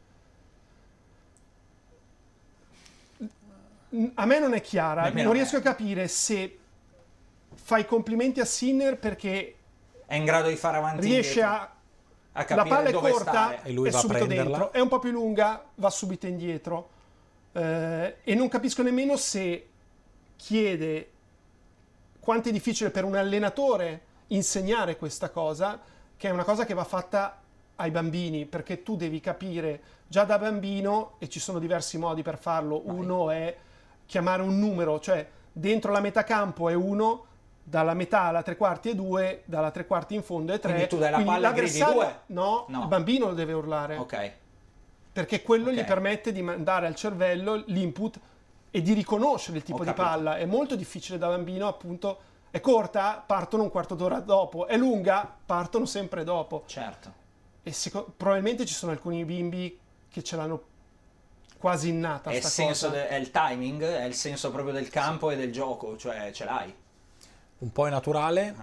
A me non è chiara, Nemmeno non a me. riesco a capire se fai complimenti a Sinner perché È in grado di fare avanti e riesce indietro, a... a La capire palla è dove corta stare. E lui è va a subito prenderla. dentro, è un po' più lunga, va subito indietro. Eh, e non capisco nemmeno se chiede quanto è difficile per un allenatore insegnare questa cosa, che è una cosa che va fatta ai bambini, perché tu devi capire già da bambino, e ci sono diversi modi per farlo. Uno è chiamare un numero, cioè dentro la metà campo è uno, dalla metà alla tre quarti è due, dalla tre quarti in fondo è tre. Quindi tu dai la palla e gridi l'avversario- due? No, No. il bambino lo deve urlare, Ok. perché quello Ok. gli permette di mandare al cervello l'input e di riconoscere il tipo Ho di capito. palla. È molto difficile da bambino, appunto. È corta, partono un quarto d'ora dopo; è lunga, partono sempre dopo. Certo. E seco- probabilmente ci sono alcuni bimbi che ce l'hanno quasi innata È il, sta senso cosa. de- è il timing, è il senso proprio del campo e del gioco, cioè ce l'hai. Un po' è naturale,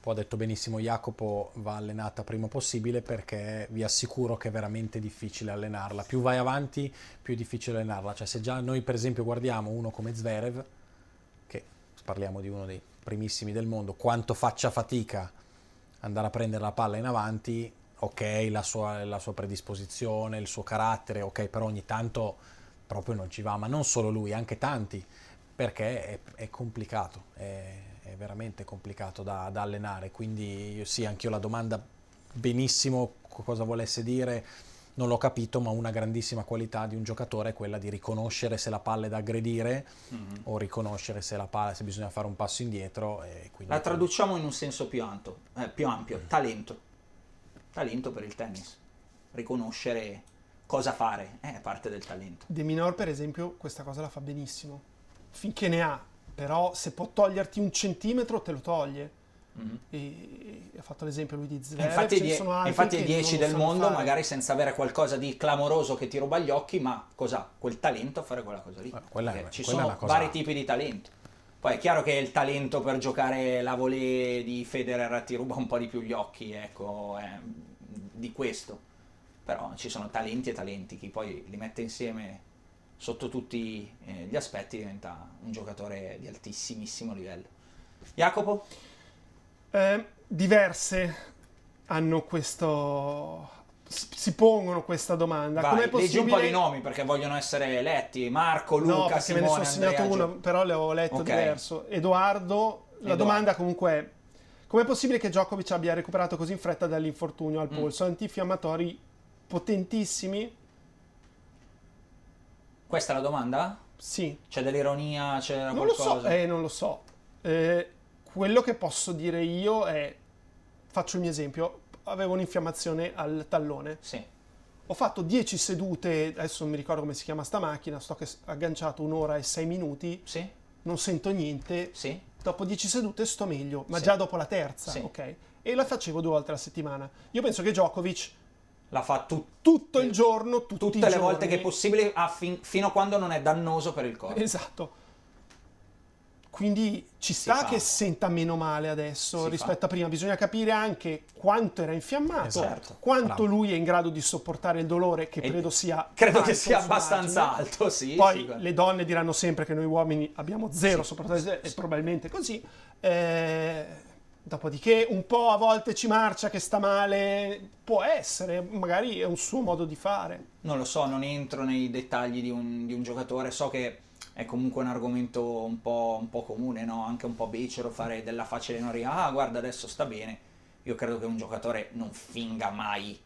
poi ha detto benissimo Jacopo, va allenata prima possibile, perché vi assicuro che è veramente difficile allenarla. Più vai avanti, più è difficile allenarla. Cioè, se già noi per esempio guardiamo uno come Zverev, che parliamo di uno dei primissimi del mondo, quanto faccia fatica andare a prendere la palla in avanti, ok, la sua, la sua predisposizione, il suo carattere, ok, però ogni tanto proprio non ci va, ma non solo lui, anche tanti, perché è, è complicato, è, è veramente complicato da, da allenare. Quindi io, sì, anch'io la domanda benissimo cosa volesse dire non l'ho capito, ma una grandissima qualità di un giocatore è quella di riconoscere se la palla è da aggredire, mm-hmm. o riconoscere se la palla, se bisogna fare un passo indietro. E quindi la traduciamo in un senso più ampio, eh, più ampio, talento. Talento per il tennis. Riconoscere cosa fare è parte del talento. De Minaur, per esempio, questa cosa la fa benissimo. Finché ne ha, però se può toglierti un centimetro te lo toglie. Mm-hmm. E ha fatto l'esempio lui di Zverev. Infatti, die- infatti è dieci del mondo, fare. Magari senza avere qualcosa di clamoroso che ti ruba gli occhi, ma cos'ha? Quel talento a fare quella cosa lì. Quella è, ci quella sono è cosa... vari tipi di talento. Poi è chiaro che il talento per giocare la volée di Federer ti ruba un po' di più gli occhi, ecco, è di questo. Però ci sono talenti e talenti, chi poi li mette insieme sotto tutti eh, gli aspetti diventa un giocatore di altissimissimo livello. Jacopo? Eh, diverse hanno questo, si pongono questa domanda. Vai, com'è possibile... leggi un po' di nomi perché vogliono essere letti. Marco, Luca, no, perché Simone, me ne sono segnato Andrea, uno, però le ho letto okay. diverso. Edoardo, la Edoardo. Domanda comunque è: com'è possibile che Djokovic abbia recuperato così in fretta dall'infortunio al polso? Mm. Antinfiammatori potentissimi? Questa è la domanda? Sì. C'è dell'ironia, c'è non qualcosa? Lo so, eh, non lo so. Eh, quello che posso dire io è, faccio il mio esempio, avevo un'infiammazione al tallone. Sì. Ho fatto dieci sedute, adesso non mi ricordo come si chiama sta macchina, sto che agganciato un'ora e sei minuti, sì. non sento niente, sì. dopo dieci sedute sto meglio, ma sì. già dopo la terza, sì. ok? E la facevo due volte alla settimana. Io penso che Djokovic la fa tu- tutto il giorno, tutti tutte i le giorni. volte che è possibile, a fin- fino a quando non è dannoso per il corpo. Esatto. Quindi ci sta si che senta meno male adesso si rispetto fa. a prima. Bisogna capire anche quanto era infiammato, esatto. quanto Bravo. lui è in grado di sopportare il dolore, che e credo sia credo alto che sia su abbastanza Agile. alto, sì. Poi sì. le donne diranno sempre che noi uomini abbiamo zero sì. sopportato, e probabilmente così. Eh, dopodiché un po' a volte ci marcia che sta male, può essere, magari è un suo modo di fare. Non lo so, non entro nei dettagli di un, di un giocatore, so che è comunque un argomento un po', un po' comune, no? Anche un po' becero fare della facile noria. Ah, guarda, adesso sta bene. Io credo che un giocatore non finga mai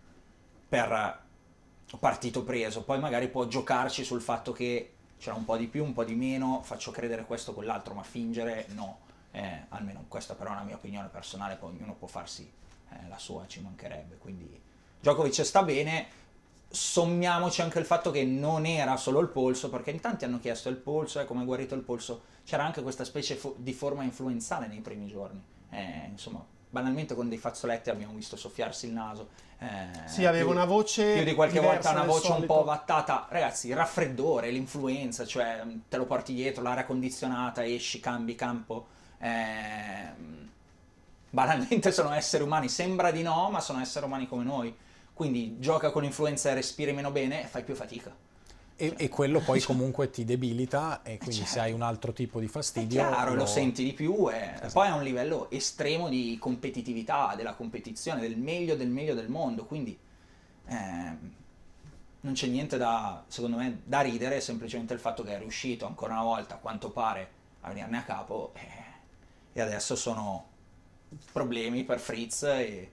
per partito preso. Poi magari può giocarci sul fatto che c'era un po' di più, un po' di meno, faccio credere questo o quell'altro, ma fingere no. Eh, almeno questa però è una mia opinione personale, poi ognuno può farsi eh, la sua, ci mancherebbe. Quindi Djokovic sta bene. Sommiamoci anche il fatto che non era solo il polso, perché in tanti hanno chiesto il polso, eh, come è guarito il polso. C'era anche questa specie fo- di forma influenzale nei primi giorni, eh, insomma, banalmente con dei fazzoletti abbiamo visto soffiarsi il naso, eh, sì, aveva più, una voce più di qualche volta una voce solito. un po' vattata. Ragazzi, il raffreddore, l'influenza, cioè te lo porti dietro, l'aria condizionata, esci, cambi campo, eh, banalmente sono esseri umani, sembra di no, ma sono esseri umani come noi. Quindi gioca con influenza e respiri meno bene e fai più fatica. E, e quello poi comunque ti debilita, e quindi certo. se hai un altro tipo di fastidio... È chiaro, lo, lo senti di più, e esatto. Poi è un livello estremo di competitività, della competizione, del meglio del meglio del mondo, quindi ehm, non c'è niente da, secondo me, da ridere, è semplicemente il fatto che è riuscito ancora una volta, a quanto pare, a venirne a capo, eh, e adesso sono problemi per Fritz e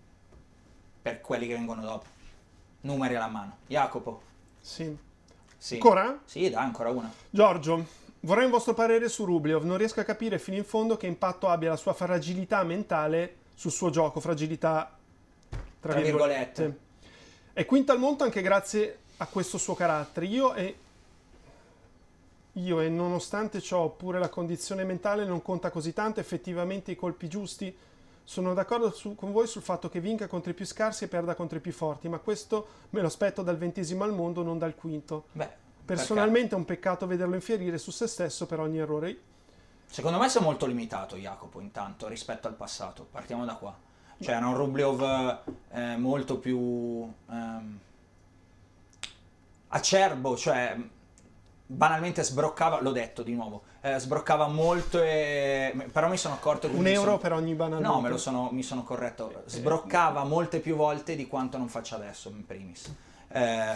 per quelli che vengono dopo. Numeri alla mano. Jacopo. Sì. Sì. Ancora? Sì, dai, ancora una. Giorgio, vorrei un vostro parere su Rublev. Non riesco a capire fino in fondo che impatto abbia la sua fragilità mentale sul suo gioco. Fragilità, tra, Tra virgolette. virgolette. È quinto al mondo anche grazie a questo suo carattere. Io e... Io e nonostante ciò, pure la condizione mentale non conta così tanto, effettivamente i colpi giusti. Sono d'accordo su, con voi sul fatto che vinca contro i più scarsi e perda contro i più forti, ma questo me lo aspetto dal ventesimo al mondo, non dal quinto. Beh, personalmente è un peccato vederlo infierire su se stesso per ogni errore. Sì. Secondo me si è molto limitato Jacopo intanto rispetto al passato, partiamo da qua. Cioè era un Rublev eh, molto più ehm, acerbo, cioè banalmente sbroccava, l'ho detto di nuovo, eh, sbroccava molto e... però mi sono accorto che... Un mi euro sono... per ogni banalmente. No, me lo sono, mi sono corretto, sbroccava molte più volte di quanto non faccia adesso in primis. Eh,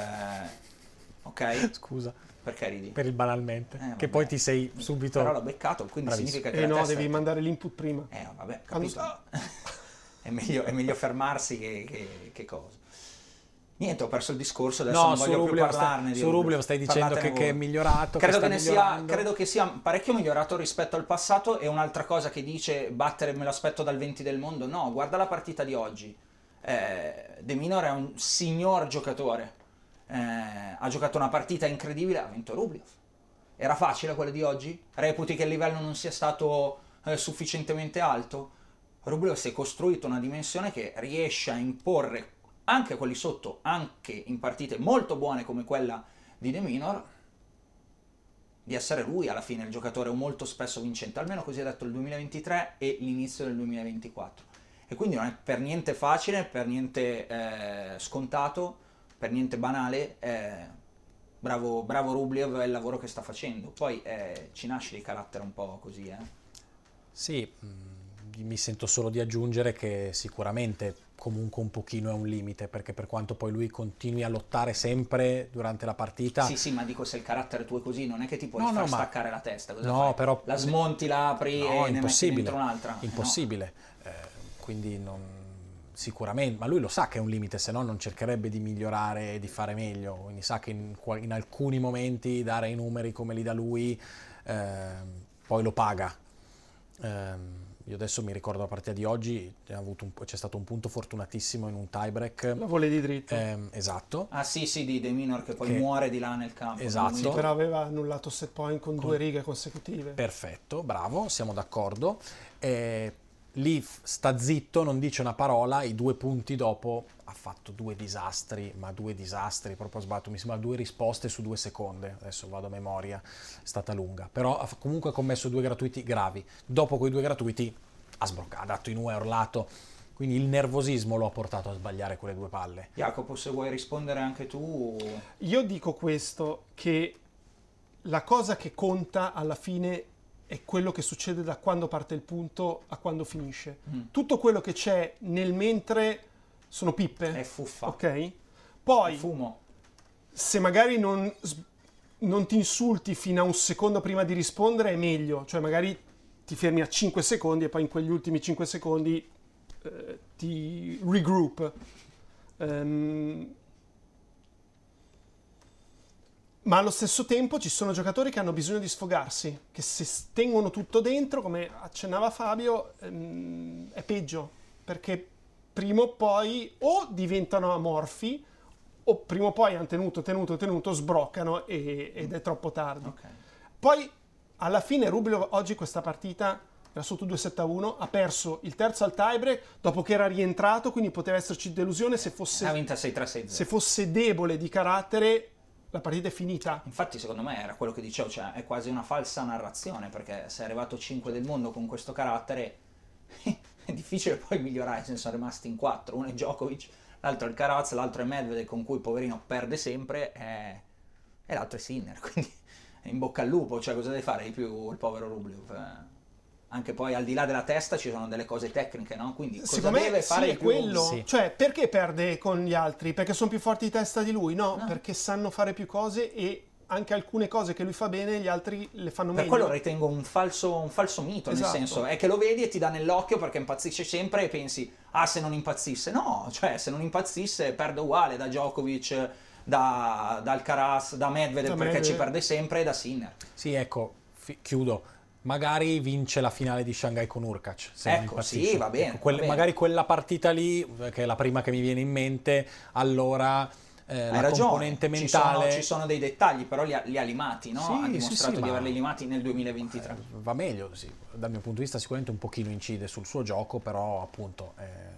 ok? Scusa. Perché ridi? Per il banalmente, Eh, che poi ti sei subito... Però l'ho beccato, quindi Bravissimo. significa che Eh la no, testa devi è... mandare l'input prima. Eh vabbè, Quando capito. è, meglio, è meglio fermarsi che, che, che cosa. Niente, ho perso il discorso, adesso No, non su voglio Rublev più parlarne stai, di su Rublev stai dicendo che, che è migliorato, credo che, che, sta ne sia, migliorando. credo che sia parecchio migliorato rispetto al passato. E un'altra cosa che dice battere me lo aspetto dal venti del mondo, no, guarda la partita di oggi. eh, De Minaur è un signor giocatore, eh, ha giocato una partita incredibile, ha vinto Rublev. Era facile quella di oggi? Reputi che il livello non sia stato eh, sufficientemente alto? Rublev si è costruito una dimensione che riesce a imporre anche quelli sotto, anche in partite molto buone come quella di De Minaur, di essere lui alla fine il giocatore molto spesso vincente, almeno così ha detto il duemilaventitré e l'inizio del duemilaventiquattro. E quindi non è per niente facile, per niente eh, scontato, per niente banale. Eh, bravo, bravo Rublev e il lavoro che sta facendo. Poi eh, ci nasce di carattere un po' così, eh. Sì, mh, mi sento solo di aggiungere che sicuramente comunque un pochino è un limite, perché per quanto poi lui continui a lottare sempre durante la partita... Sì, sì, ma dico, se il carattere tuo è così, non è che ti puoi No, far no, ma- staccare la testa. Cosa No, fai? però- La smonti, la apri No, e ne metti dentro un'altra. Eh, no. Impossibile. Eh, quindi non... sicuramente, ma lui lo sa che è un limite, se no non cercherebbe di migliorare e di fare meglio, quindi sa che in, qua- in alcuni momenti dare i numeri come li dà lui ehm, poi lo paga. Ehm, io adesso mi ricordo la partita di oggi, c'è, avuto un, c'è stato un punto fortunatissimo in un tiebreak. La volevi dritto. Ehm, esatto. Ah sì, sì, di De Minaur che poi Che- muore di là nel campo. Esatto. Sì, però aveva annullato set point con, due righe consecutive. Perfetto, bravo, siamo d'accordo. Eh, lì f- sta zitto, non dice una parola, i due punti dopo ha fatto due disastri, ma due disastri, proprio sbagliato, mi sembra due risposte su due seconde, adesso vado a memoria, è stata lunga, però ha f- comunque ha commesso due gratuiti gravi, dopo quei due gratuiti ha sbroccato, ha dato in U, ha urlato, quindi il nervosismo lo ha portato a sbagliare quelle due palle. Jacopo, se vuoi rispondere anche tu... Io dico questo, che la cosa che conta alla fine è quello che succede da quando parte il punto a quando finisce. Mm. Tutto quello che c'è nel mentre sono pippe. È fuffa. Ok? Poi, È fumo. se magari non, s- non ti insulti fino a un secondo prima di rispondere, è meglio. Cioè magari ti fermi a cinque secondi e poi in quegli ultimi cinque secondi eh, ti regroup. Ehm, ma allo stesso tempo ci sono giocatori che hanno bisogno di sfogarsi, che se tengono tutto dentro, come accennava Fabio, ehm, è peggio, perché prima o poi o diventano amorfi o prima o poi hanno tenuto, tenuto, tenuto, sbroccano e- ed è troppo tardi. Ok. Poi alla fine Rublev oggi questa partita era sotto due sette a uno, ha perso il terzo al tiebreak dopo che era rientrato, quindi poteva esserci delusione se fosse, Ha vinto sei tre sei zero. se fosse debole di carattere, la partita è finita. Infatti secondo me era quello che dicevo, cioè è quasi una falsa narrazione, perché se è arrivato cinque del mondo con questo carattere è difficile poi migliorare, se ne sono rimasti in quattro, uno è Djokovic, l'altro è il Karatz, l'altro è Medvedev con cui poverino perde sempre e, e l'altro è Sinner, quindi in bocca al lupo, cioè cosa deve fare di più il povero Rublev? Eh, anche poi al di là della testa ci sono delle cose tecniche, no? Quindi cosa Secondo me deve fare sì, di è più? quello. Sì. Cioè, perché perde con gli altri? Perché sono più forti di testa di lui? No, No. perché sanno fare più cose e anche alcune cose che lui fa bene gli altri le fanno Per meglio. quello ritengo un falso, un falso mito, Esatto. nel senso è che lo vedi e ti dà nell'occhio perché impazzisce sempre e pensi, ah, se non impazzisse. No, cioè se non impazzisse perde uguale da Djokovic, da, da Alcaraz, da Medvedev, Da perché Medvedev. ci perde sempre, e da Sinner. Sì, ecco, fi- chiudo. Magari vince la finale di Shanghai con Urkac. Se non Ecco, impazzisce. sì, va bene, Ecco, quelle- va bene. Magari quella partita lì, che è la prima che mi viene in mente, allora eh, Hai la ragione, componente ci mentale... sono, ci sono dei dettagli, però li ha, li ha limati, no? Sì, ha sì, dimostrato sì, di ma- averli limati nel duemilaventitré. Va meglio, sì. Dal mio punto di vista sicuramente un pochino incide sul suo gioco, però appunto eh,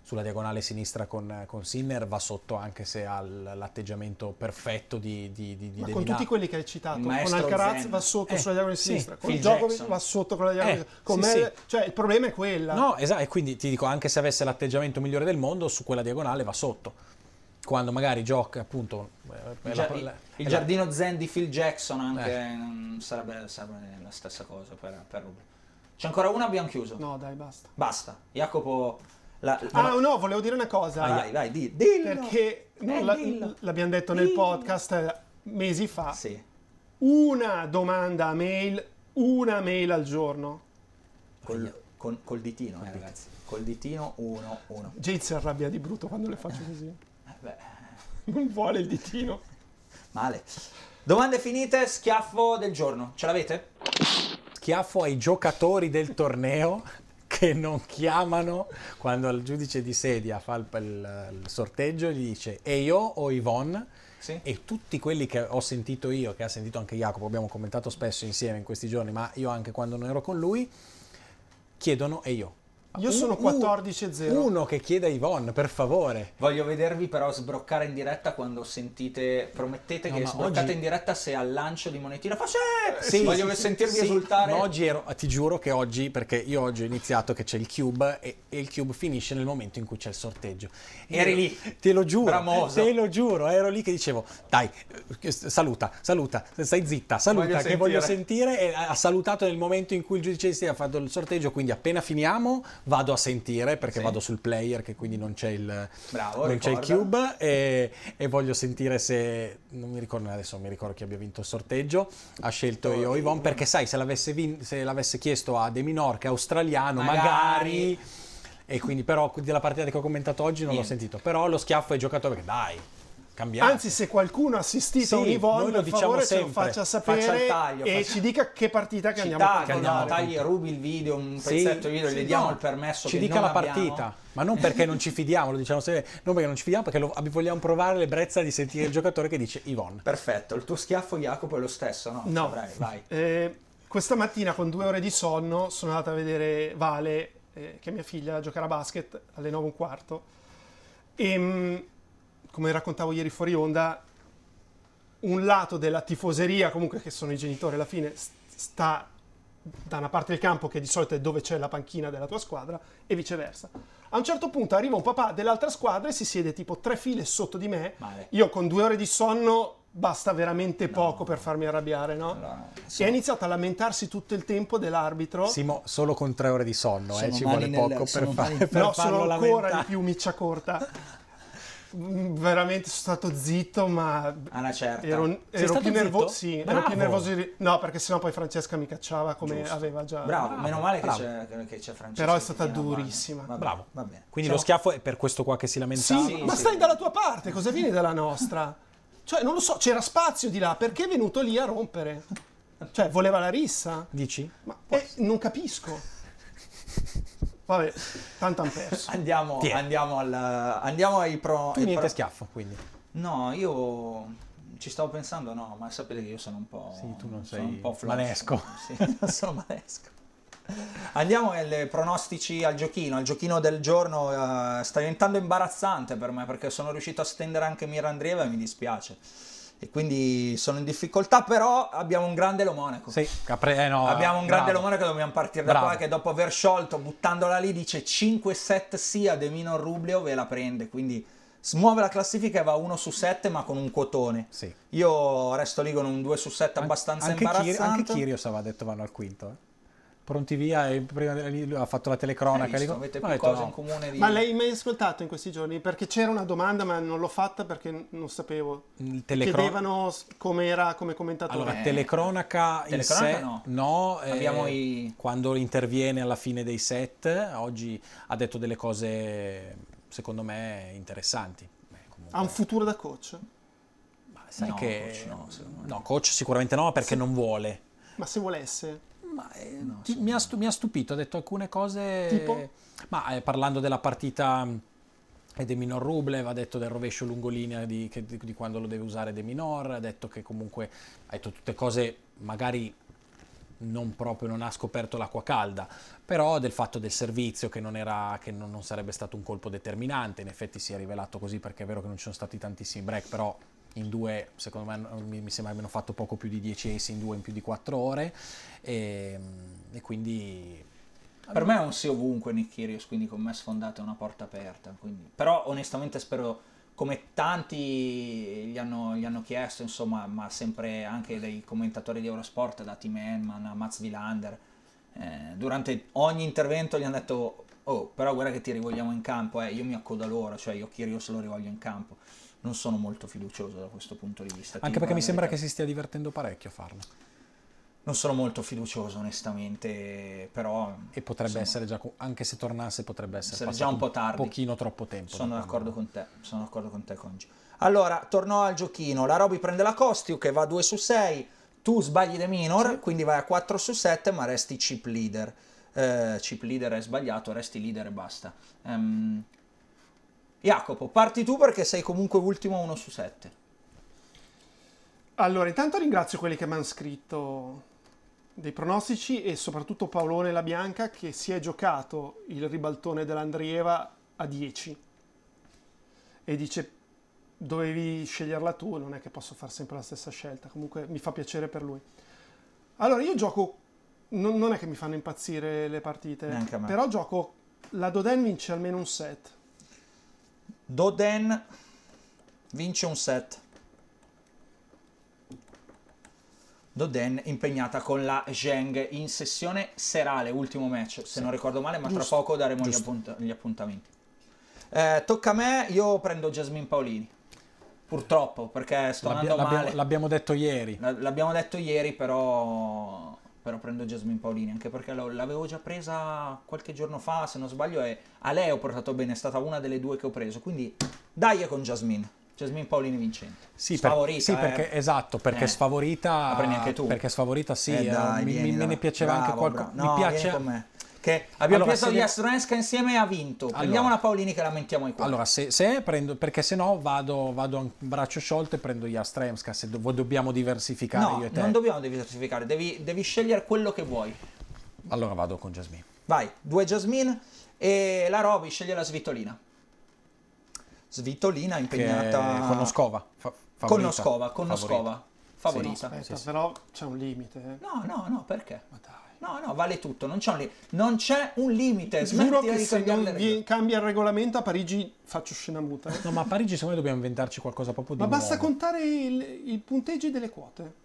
sulla diagonale sinistra con, con Sinner va sotto anche se ha l'atteggiamento perfetto di, di, di, di Ma De con Milà. tutti quelli che hai citato, con maestro Alcaraz Zen. va sotto Eh, sulla diagonale sì. sinistra, con Phil Djokovic Jackson. va sotto con la diagonale Eh, con sì, me, sì. cioè il problema è quella. No, esatto, e quindi ti dico, anche se avesse l'atteggiamento migliore del mondo, su quella diagonale va sotto. Quando magari gioca, appunto... eh, Il, la- gia- il- la- il la- giardino zen di Phil Jackson anche Eh. non sarebbe, sarebbe la stessa cosa per, per Rubio. C'è ancora una, abbiamo chiuso. No, dai, basta. Basta. Jacopo... La, Ah, no, volevo dire una cosa. vai, vai, di- dillo. Perché no, Eh, la- dillo. l'abbiamo detto nel Dillo. podcast eh, mesi fa. Sì. Una domanda a mail, una mail al giorno. Col, con- col ditino, eh, ragazzi. Col ditino, uno, uno. Jade si arrabbia di brutto quando le faccio così. Eh, beh, Non vuole il ditino. male. Domande finite, schiaffo del giorno. Ce l'avete? Schiaffo ai giocatori del torneo che non chiamano quando il giudice di sedia fa il, il- il sorteggio, gli dice e io o Yvonne, Sì. e tutti quelli che ho sentito io, che ha sentito anche Jacopo, abbiamo commentato spesso insieme in questi giorni, ma io anche quando non ero con lui, chiedono e io. Io sono Un- quattordici a zero. Uno che chieda a Yvonne, per favore. Voglio vedervi però sbroccare in diretta quando sentite, promettete No, che ma sbroccate oggi- in diretta se al lancio di monetino fa sì! Sì, Voglio sì, sì, sentirvi sì. esultare. Ma oggi ero, ti giuro che oggi, perché io oggi ho iniziato che c'è il cube e, e il cube finisce nel momento in cui c'è il sorteggio. Eri Io- lì. Te lo giuro, Bramoso. te lo giuro, ero lì che dicevo, dai, eh, saluta, saluta, stai zitta, saluta, Voglio che sentire. voglio sentire, e ha salutato nel momento in cui il giudice si ha fatto il sorteggio, quindi appena finiamo vado a sentire, perché Sì. vado sul player, che quindi non c'è il, Bravo, non c'è il ricorda. cube, e, e voglio sentire se, non mi ricordo adesso, non mi ricordo chi abbia vinto il sorteggio, ha scelto io o Yvonne, perché sai, se l'avesse, vin- se l'avesse chiesto a De Minor, che è australiano, Magari. magari, e quindi però della partita che ho commentato oggi non Niente. l'ho sentito, però lo schiaffo ai giocatori, perché dai, cambiate. Anzi, se qualcuno ha assistito a Sì, un Yvonne, noi lo per diciamo favore ce lo sempre. faccia Faccia il sapere taglio, e faccia- ci dica che partita che Ci andiamo a tagli, controllare. no, tagli, rubi il video, un Sì, pezzetto di video, sì, gli diamo no, il permesso ci che dica non la abbiamo. partita, ma non perché non ci fidiamo, lo diciamo sempre, non perché non ci fidiamo, perché lo- vogliamo provare l'ebbrezza di sentire il giocatore che dice Yvonne. Perfetto, il tuo schiaffo Jacopo è lo stesso, no? No, Vai, vai. Eh, questa mattina con due ore di sonno sono andata a vedere Vale, eh, che è mia figlia, giocare a basket alle nove e un quarto. E mh, come raccontavo ieri fuori onda, un lato della tifoseria, comunque che sono i genitori alla fine, s- sta da una parte del campo che di solito è dove c'è la panchina della tua squadra e viceversa. A un certo punto arriva un papà dell'altra squadra e si siede tipo tre file sotto di me. Male. Io con due ore di sonno basta veramente poco per farmi arrabbiare, no? Allora, E ha iniziato a lamentarsi tutto il tempo dell'arbitro. Simo, solo con tre ore di sonno, eh, Sono ci mani vuole nel- poco sono per, fa- mani- per no, farlo sono ancora lamentare. di più miccia corta. Mm, Veramente sono stato zitto, ma a una certa. ero, Sei ero stato più nervoso. zitto? Sì, ero Bravo. più nervoso di... No, perché sennò poi Francesca mi cacciava come Giusto. aveva già. Bravo, meno male che bravo. c'è, che c'è Francesco. Però è che stata viene a guardia. durissima. Va bene, Bravo. va bene. Quindi Siamo- lo schiaffo è per questo qua che si lamentava. Sì, ma sì. stai dalla tua parte, cosa vieni dalla nostra? Cioè, non lo so, c'era spazio di là, perché è venuto lì a rompere? Cioè, voleva la rissa? Dici? Ma eh, non capisco. Vabbè, tanto han perso. Andiamo, Tiè. andiamo, al, andiamo ai pro. Tu ai niente pro- schiaffo, quindi. No, io ci stavo pensando, no, ma sapete che io sono un po'. Sì, tu non sono sei un po' flash. manesco. Sì, sono manesco. Andiamo ai pronostici al giochino. Il giochino del giorno eh, sta diventando imbarazzante per me perché sono riuscito a stendere anche Mira Andreeva e mi dispiace. E quindi sono in difficoltà, però abbiamo un grande Lo Monaco. Sì, capre- eh, no, Abbiamo un grande bravo. Lo Monaco, dobbiamo partire da Bravo. qua, che dopo aver sciolto, buttandola lì, dice cinque set sì a De Minor Rublev e la prende, quindi smuove la classifica e va uno su sette ma con un quotone. Sì. Io resto lì con un due su sette An- abbastanza anche Kiri- imbarazzante. anche Kyrgios aveva detto vanno al quinto. Eh. Pronti via, e prima di- lui ha fatto la telecronaca. Hai visto? lì- Avete ha più detto cose no. in comune di... Ma l'hai mai ascoltato in questi giorni? Perché c'era una domanda, ma non l'ho fatta perché non sapevo. Il telecro- Chiedevano s- com'era come commentatore. Allora, Eh, telecronaca in telecronaca sé no. no, eh, Abbiamo i- quando interviene alla fine dei set, oggi ha detto delle cose secondo me interessanti. Beh, comunque, Ha un futuro da coach? ma sai No, che coach no, secondo me. no, coach sicuramente no, perché non vuole. Ma se volesse? Ma eh, ti- mi, ha stu- mi ha stupito, ha detto alcune cose. Tipo? Ma eh, parlando della partita e De Minor Rublev, ha detto del rovescio lungolinea di, che- di- di quando lo deve usare De Minor, ha detto che comunque ha detto tutte cose magari non proprio non ha scoperto l'acqua calda, però del fatto del servizio che non era che non, non sarebbe stato un colpo determinante. In effetti si è rivelato così, perché è vero che non ci sono stati tantissimi break, però in due secondo me mi, mi sembra abbiano fatto poco più di dieci ace in due in più di quattro ore e, e quindi per me è un sì ovunque Nick Kyrgios, quindi con me sfondate una porta aperta, quindi. Però onestamente spero, come tanti gli hanno, gli hanno chiesto, insomma, ma sempre anche dei commentatori di Eurosport, da Tim Henman a Mats Wilander, eh, durante ogni intervento gli hanno detto: oh, però guarda che ti rivogliamo in campo, eh. Io mi accodo a loro, cioè io Kyrgios lo rivoglio in campo. Non sono molto fiducioso da questo punto di vista. Anche perché mi sembra che si stia divertendo parecchio a farlo. Non sono molto fiducioso onestamente, però... E potrebbe insomma, essere già, anche se tornasse, potrebbe essere, essere passato già un po' tardi. Un pochino troppo tempo. Sono d'accordo con te, sono d'accordo con te, Congi. Allora, torno al giochino. La Roby prende la Costiu che va a due su sei, tu sbagli de minor, sì. Quindi vai a quattro su sette, ma resti chip leader. Eh, chip leader è sbagliato, resti leader e basta. Um, Jacopo, parti tu perché sei comunque ultimo uno su sette. Allora, intanto ringrazio quelli che mi hanno scritto dei pronostici e soprattutto Paolone La Bianca, che si è giocato il ribaltone dell'Andrieva a dieci e dice: dovevi sceglierla tu, non è che posso fare sempre la stessa scelta. Comunque mi fa piacere per lui. Allora, io gioco, non, non è che mi fanno impazzire le partite, neanche a me, però gioco la Dodin vince almeno un set. Dodin vince un set. Dodin impegnata con la Zheng in sessione serale, ultimo match, se sì. non ricordo male, ma Giusto. Tra poco daremo gli, appunt- gli appuntamenti. Eh, tocca a me, io prendo Jasmine Paolini. Purtroppo, perché sto L'abbia- andando l'abbiamo, male. L'abbiamo detto ieri. L'abbiamo detto ieri, però... però prendo Jasmine Paolini, anche perché l'avevo già presa qualche giorno fa, se non sbaglio, e a lei ho portato bene, è stata una delle due che ho preso, quindi dai con Jasmine. Jasmine Paolini vincente. Sì, sfavorita, per, sì eh. perché esatto, perché eh. sfavorita. La prendi anche tu. Perché sfavorita sì, eh, dai, eh, mi, vieni, me ne piaceva bravo, anche qualcosa. No, mi piace con me. Che abbiamo allora, preso se Jasrenska devo... insieme e ha vinto. Prendiamo allora, la Paolini che lamentiamo i cuori. Allora, se, se prendo, perché se no vado, vado a braccio sciolto e prendo Jastrzemska, se do, dobbiamo diversificare no, io e te. non dobbiamo diversificare, devi, devi scegliere quello che vuoi. Allora vado con Jasmine. Vai, due Jasmine e la Roby sceglie la Svitolina. Svitolina impegnata... Che con Noskova. Fa, con Noskova, con Noskova. Favorita. Sì, aspetta, sì, sì. però c'è un limite. Eh. No, no, no, perché? Ma dai. No, no, vale tutto, non c'è un, li- non c'è un limite. Giuro che di se non le vi- cambia il regolamento a Parigi faccio scena muta. Eh. No, ma a Parigi secondo me dobbiamo inventarci qualcosa proprio di Ma basta nuovo. contare il, il punteggio delle quote.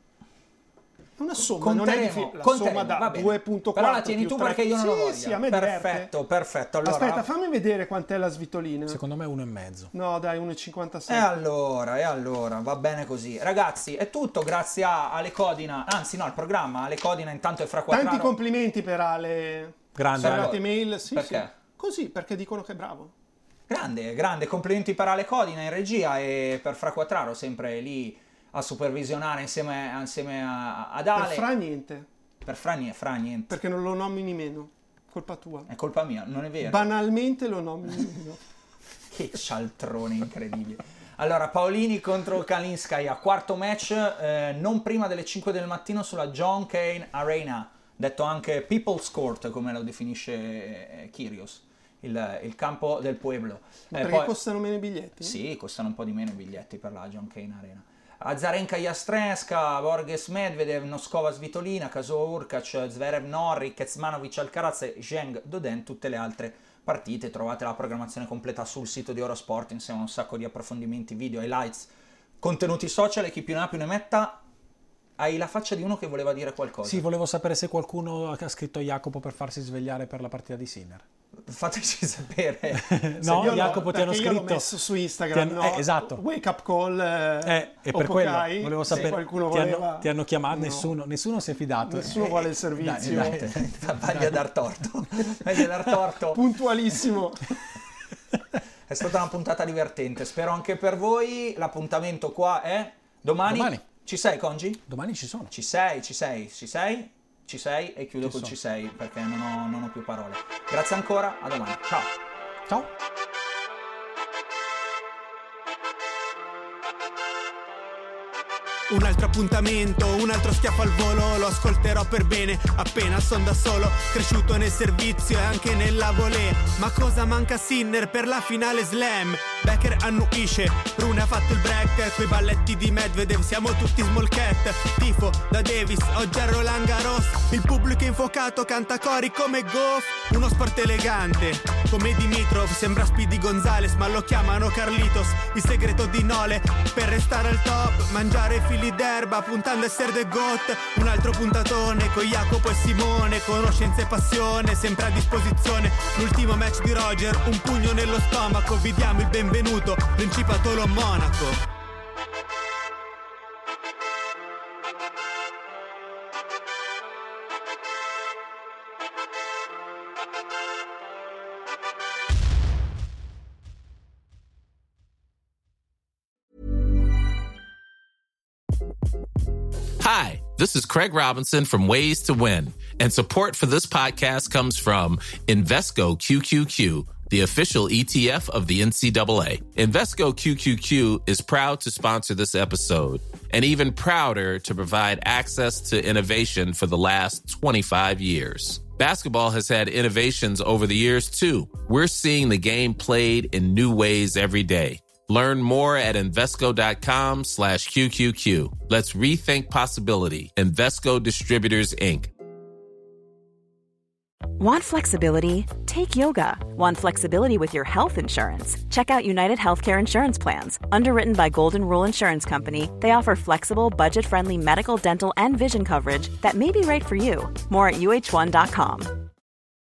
È una somma, Conteremo, non è difficile. La conteremo, somma da va bene. due virgola quattro Però la tieni più tu tre. perché io non sì, lo voglio. Sì, a me perfetto, diverte. perfetto. Allora, Aspetta, fammi vedere quant'è la Svitolina. Secondo me uno e mezzo. No, dai, uno virgola cinquantasei. E allora, e allora, va bene così. Ragazzi, è tutto grazie a Ale Codina, anzi no, al programma. Ale Codina intanto è fra quattro. Tanti complimenti per Ale. Grande. Sono Ale. arrivate mail, sì, Perché? sì. Così, perché dicono che è bravo. Grande, grande, complimenti per Ale Codina in regia e per Fra Quattraro, sempre lì a supervisionare insieme, insieme a, ad Ale. Per Fra niente. Per Fra, niente, Fra niente. Perché non lo nomini meno. Colpa tua. È colpa mia, non è vero. Banalmente lo nomini meno. Che cialtrone incredibile. Allora, Paolini contro Kalinskaya, quarto match, eh, non prima delle cinque del mattino sulla John Cain Arena, detto anche People's Court, come lo definisce eh, Kyrgios, il, il campo del pueblo. Ma Eh, perché poi- costano meno i biglietti? Sì, costano un po' di meno i biglietti per la John Cain Arena. Azarenka Jastrenska, Borges Medvedev, Noskova Svitolina, Kazuo Urkac, Zverev Norri, Kecmanovic Alcaraz e Zheng Dodin, tutte le altre partite. Trovate la programmazione completa sul sito di Eurosport insieme a un sacco di approfondimenti, video, highlights, contenuti social e chi più ne ha più ne metta. Hai la faccia di uno che voleva dire qualcosa. Sì, volevo sapere se qualcuno ha scritto a Jacopo per farsi svegliare per la partita di Sinner. Fateci sapere. No, Io Jacopo ti hanno perché io l'ho scritto. messo su Instagram, Ti hanno- no? eh, esatto. Wake up call. Eh, Eh, e per quello Opokai, volevo se sapere. qualcuno ti, voleva. hanno, ti hanno chiamato, No. nessuno, nessuno si è fidato. Nessuno Eh, vuole il servizio. dai, dai, dai. Vagli a dar torto. Vagli a dar torto. Puntualissimo. È stata una puntata divertente, spero anche per voi. L'appuntamento qua è domani. Domani. Ci sei, Congi? Domani ci sono. Ci sei, ci sei, ci sei, ci sei e chiudo Ci col sono. ci sei perché non ho, non ho più parole. Grazie ancora, a domani. Ciao. Ciao. Un altro appuntamento, un altro schiaffo al volo, lo ascolterò per bene, appena son da solo, cresciuto nel servizio e anche nella volée. Ma cosa manca a Sinner per la finale slam? Becker annuisce, Rune ha fatto il break, quei balletti di Medvedev siamo tutti small cat. Tifo da Davis, oggi a Roland Garros, il pubblico infuocato canta cori come Goff. Uno sport elegante, come Dimitrov, sembra Speedy Gonzales ma lo chiamano Carlitos. Il segreto di Nole, per restare al top, mangiare fili d'erba puntando a essere the goat. Un altro puntatone con Jacopo e Simone, conoscenza e passione sempre a disposizione. L'ultimo match di Roger, un pugno nello stomaco, vi diamo il benvenuto, Principatolo Monaco. Hi, this is Craig Robinson from Ways to Win, and support for this podcast comes from Invesco Q Q Q, the official E T F of the N C double A. Invesco Q Q Q is proud to sponsor this episode, and even prouder to provide access to innovation for the last twenty-five years. Basketball has had innovations over the years, too. We're seeing the game played in new ways every day. Learn more at Invesco.com slash QQQ. Let's rethink possibility. Invesco Distributors, Incorporated. Want flexibility? Take yoga. Want flexibility with your health insurance? Check out United Healthcare Insurance Plans. Underwritten by Golden Rule Insurance Company, they offer flexible, budget-friendly medical, dental, and vision coverage that may be right for you. More at U H one dot com.